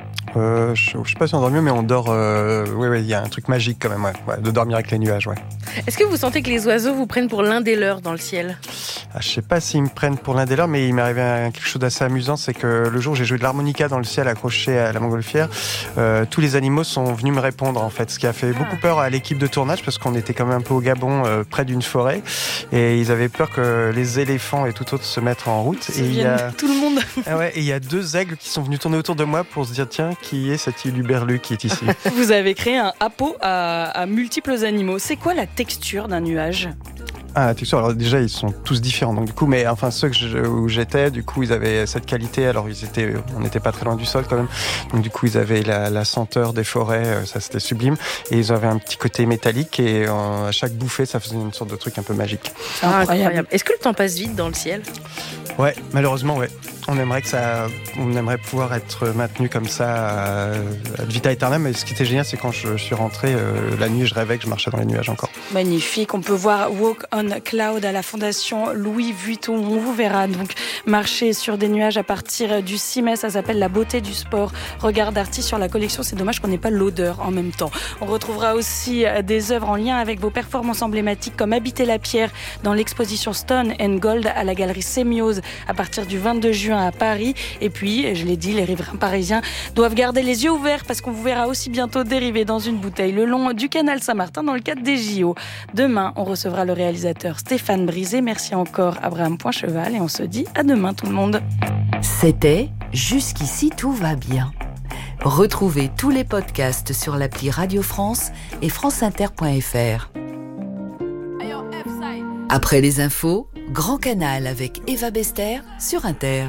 Euh, je, je sais pas si on dort mieux, mais on dort. Euh, oui, oui, il y a un truc magique quand même, ouais, ouais, de dormir avec les nuages, ouais. Est-ce que vous sentez que les oiseaux vous prennent pour l'un des leurs dans le ciel? Ah, je sais pas s'ils me prennent pour l'un des leurs, mais il m'est arrivé un, quelque chose d'assez amusant, c'est que le jour où j'ai joué de l'harmonica dans le ciel accroché à la montgolfière, euh, tous les animaux sont venus me répondre en fait, ce qui a fait ah. beaucoup peur à l'équipe de tournage parce qu'on était quand même un peu au Gabon, euh, près d'une forêt, et ils avaient peur que les éléphants et tout autre se mettent en route. Ça et il y a tout le monde. Ah ouais, et il y a deux aigles qui sont venus tourner autour de moi pour se dire tiens, qui est cet Huluberlu qui est ici? Vous avez créé un hapeau à, à multiples animaux. C'est quoi la texture d'un nuage? Ah, la texture, alors déjà ils sont tous différents, donc du coup, mais enfin ceux que je, où j'étais, du coup ils avaient cette qualité, alors ils étaient, on n'était pas très loin du sol quand même, donc du coup ils avaient la, la senteur des forêts, ça c'était sublime, et ils avaient un petit côté métallique, et euh, à chaque bouffée ça faisait une sorte de truc un peu magique. Ah, incroyable. Est-ce que le temps passe vite dans le ciel? Ouais, malheureusement, ouais. On aimerait que ça, on aimerait pouvoir être maintenu comme ça à vita aeternam. Mais ce qui était génial, c'est quand je suis rentré euh, la nuit, je rêvais que je marchais dans les nuages encore. Magnifique. On peut voir Walk on Cloud à la Fondation Louis Vuitton. On vous verra donc marcher sur des nuages à partir du six mai. Ça s'appelle La beauté du sport. Regard d'artiste sur la collection. C'est dommage qu'on n'ait pas l'odeur en même temps. On retrouvera aussi des œuvres en lien avec vos performances emblématiques comme Habiter la pierre dans l'exposition Stone and Gold à la galerie Sémiose à partir du vingt-deux juin à Paris. Et puis, je l'ai dit, les riverains parisiens doivent garder les yeux ouverts parce qu'on vous verra aussi bientôt dériver dans une bouteille le long du canal Saint-Martin dans le cadre des J O. Demain, on recevra le réalisateur Stéphane Brisé. Merci encore Abraham Poincheval et on se dit à demain tout le monde. C'était Jusqu'ici tout va bien. Retrouvez tous les podcasts sur l'appli Radio France et franceinter point f r. Après les infos, Grand Canal avec Eva Bester sur Inter.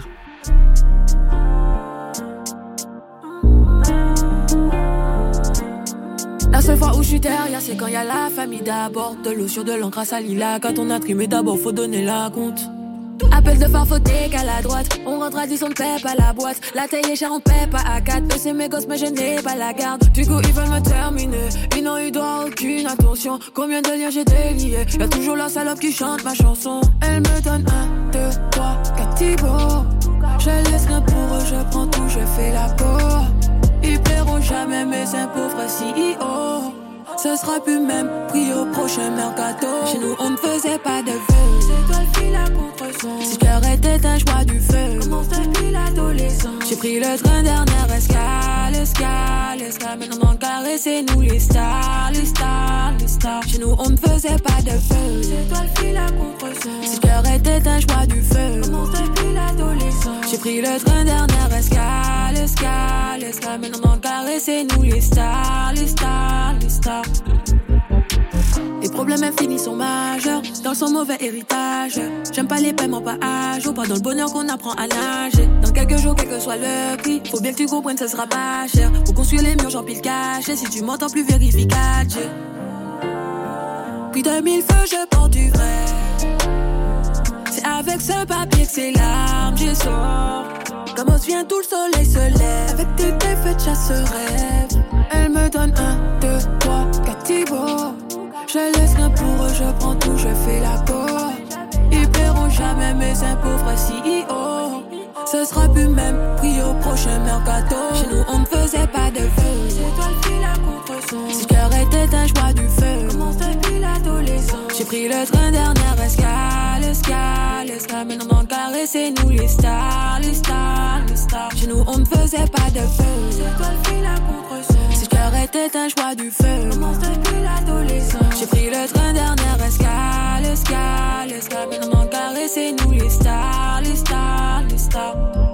La seule fois où je suis derrière, c'est quand y a la famille d'abord. De l'eau sur de l'encre à Salila. Quand on a trimé d'abord, faut donner la compte. Appel de farfauté qu'à la droite. On rentre à dix, on ne paie pas la boîte. La taille est chère, on paie pas à quatre. Eux c'est mes gosses, mais je n'ai pas la garde. Du coup ils veulent me terminer. Ils n'ont eu droit à aucune attention. Combien de liens j'ai déliés. Y'a toujours la salope qui chante ma chanson. Elle me donne un, deux, trois, quatre Thibaut. Je laisse rien pour eux, je prends tout, je fais la peau. Ils paieront jamais mes impôts, vrai C E O. Ce sera plus même prix au prochain mercato. Chez nous on ne faisait pas de vœux. C'est toi le fil à contre-son. Si le cœur était un choix du feu. Commence depuis l'adolescence. J'ai pris le train dernière escale, escale, escale. Maintenant dans le carré c'est nous les stars, les stars, les stars. Chez nous on ne faisait pas de feu. C'est toi le fil à contre-son. Si le cœur était un choix du feu. Commence depuis l'adolescence. J'ai pris le train dernière escale, escale, escale. Maintenant dans le carré c'est nous les stars, les stars, les stars. Les problèmes infinis sont majeurs, dans son mauvais héritage. J'aime pas les paiements pas à jour, pas dans le bonheur qu'on apprend à nager. Dans quelques jours, quel que soit le prix, faut bien que tu comprennes, ça sera pas cher. Pour construire les murs, j'empile caché. Si tu m'entends plus, vérifie quatre G. Puis de mille feux, je porte du vrai. C'est avec ce papier que c'est larmes, j'y sors. Comme on se vient, tout le soleil se lève. Avec tes défaites, chasse rêve. Elle me donne un, deux, trois, quatre Thibaut. Je laisse rien pour eux, je prends tout, je fais la peau. Ils paieront jamais mes impôts, vrai C E O. Ce sera plus même prix au prochain mercato. Chez nous on ne faisait pas de vœux. C'est toi le fil à contre-son. Si le cœur était un choix du feu. Commence depuis la pris le train dernière escale, escale, escale. Maintenant dans le carré, c'est nous les stars, les stars, les stars. Chez nous, on ne faisait pas de feu. C'est toi le fil à contre-son. Si le cœur était un choix du feu, commence depuis l'adolescence. J'ai pris le train dernière escale, escale, escale. Maintenant dans le carré, c'est nous les stars, les stars, les stars.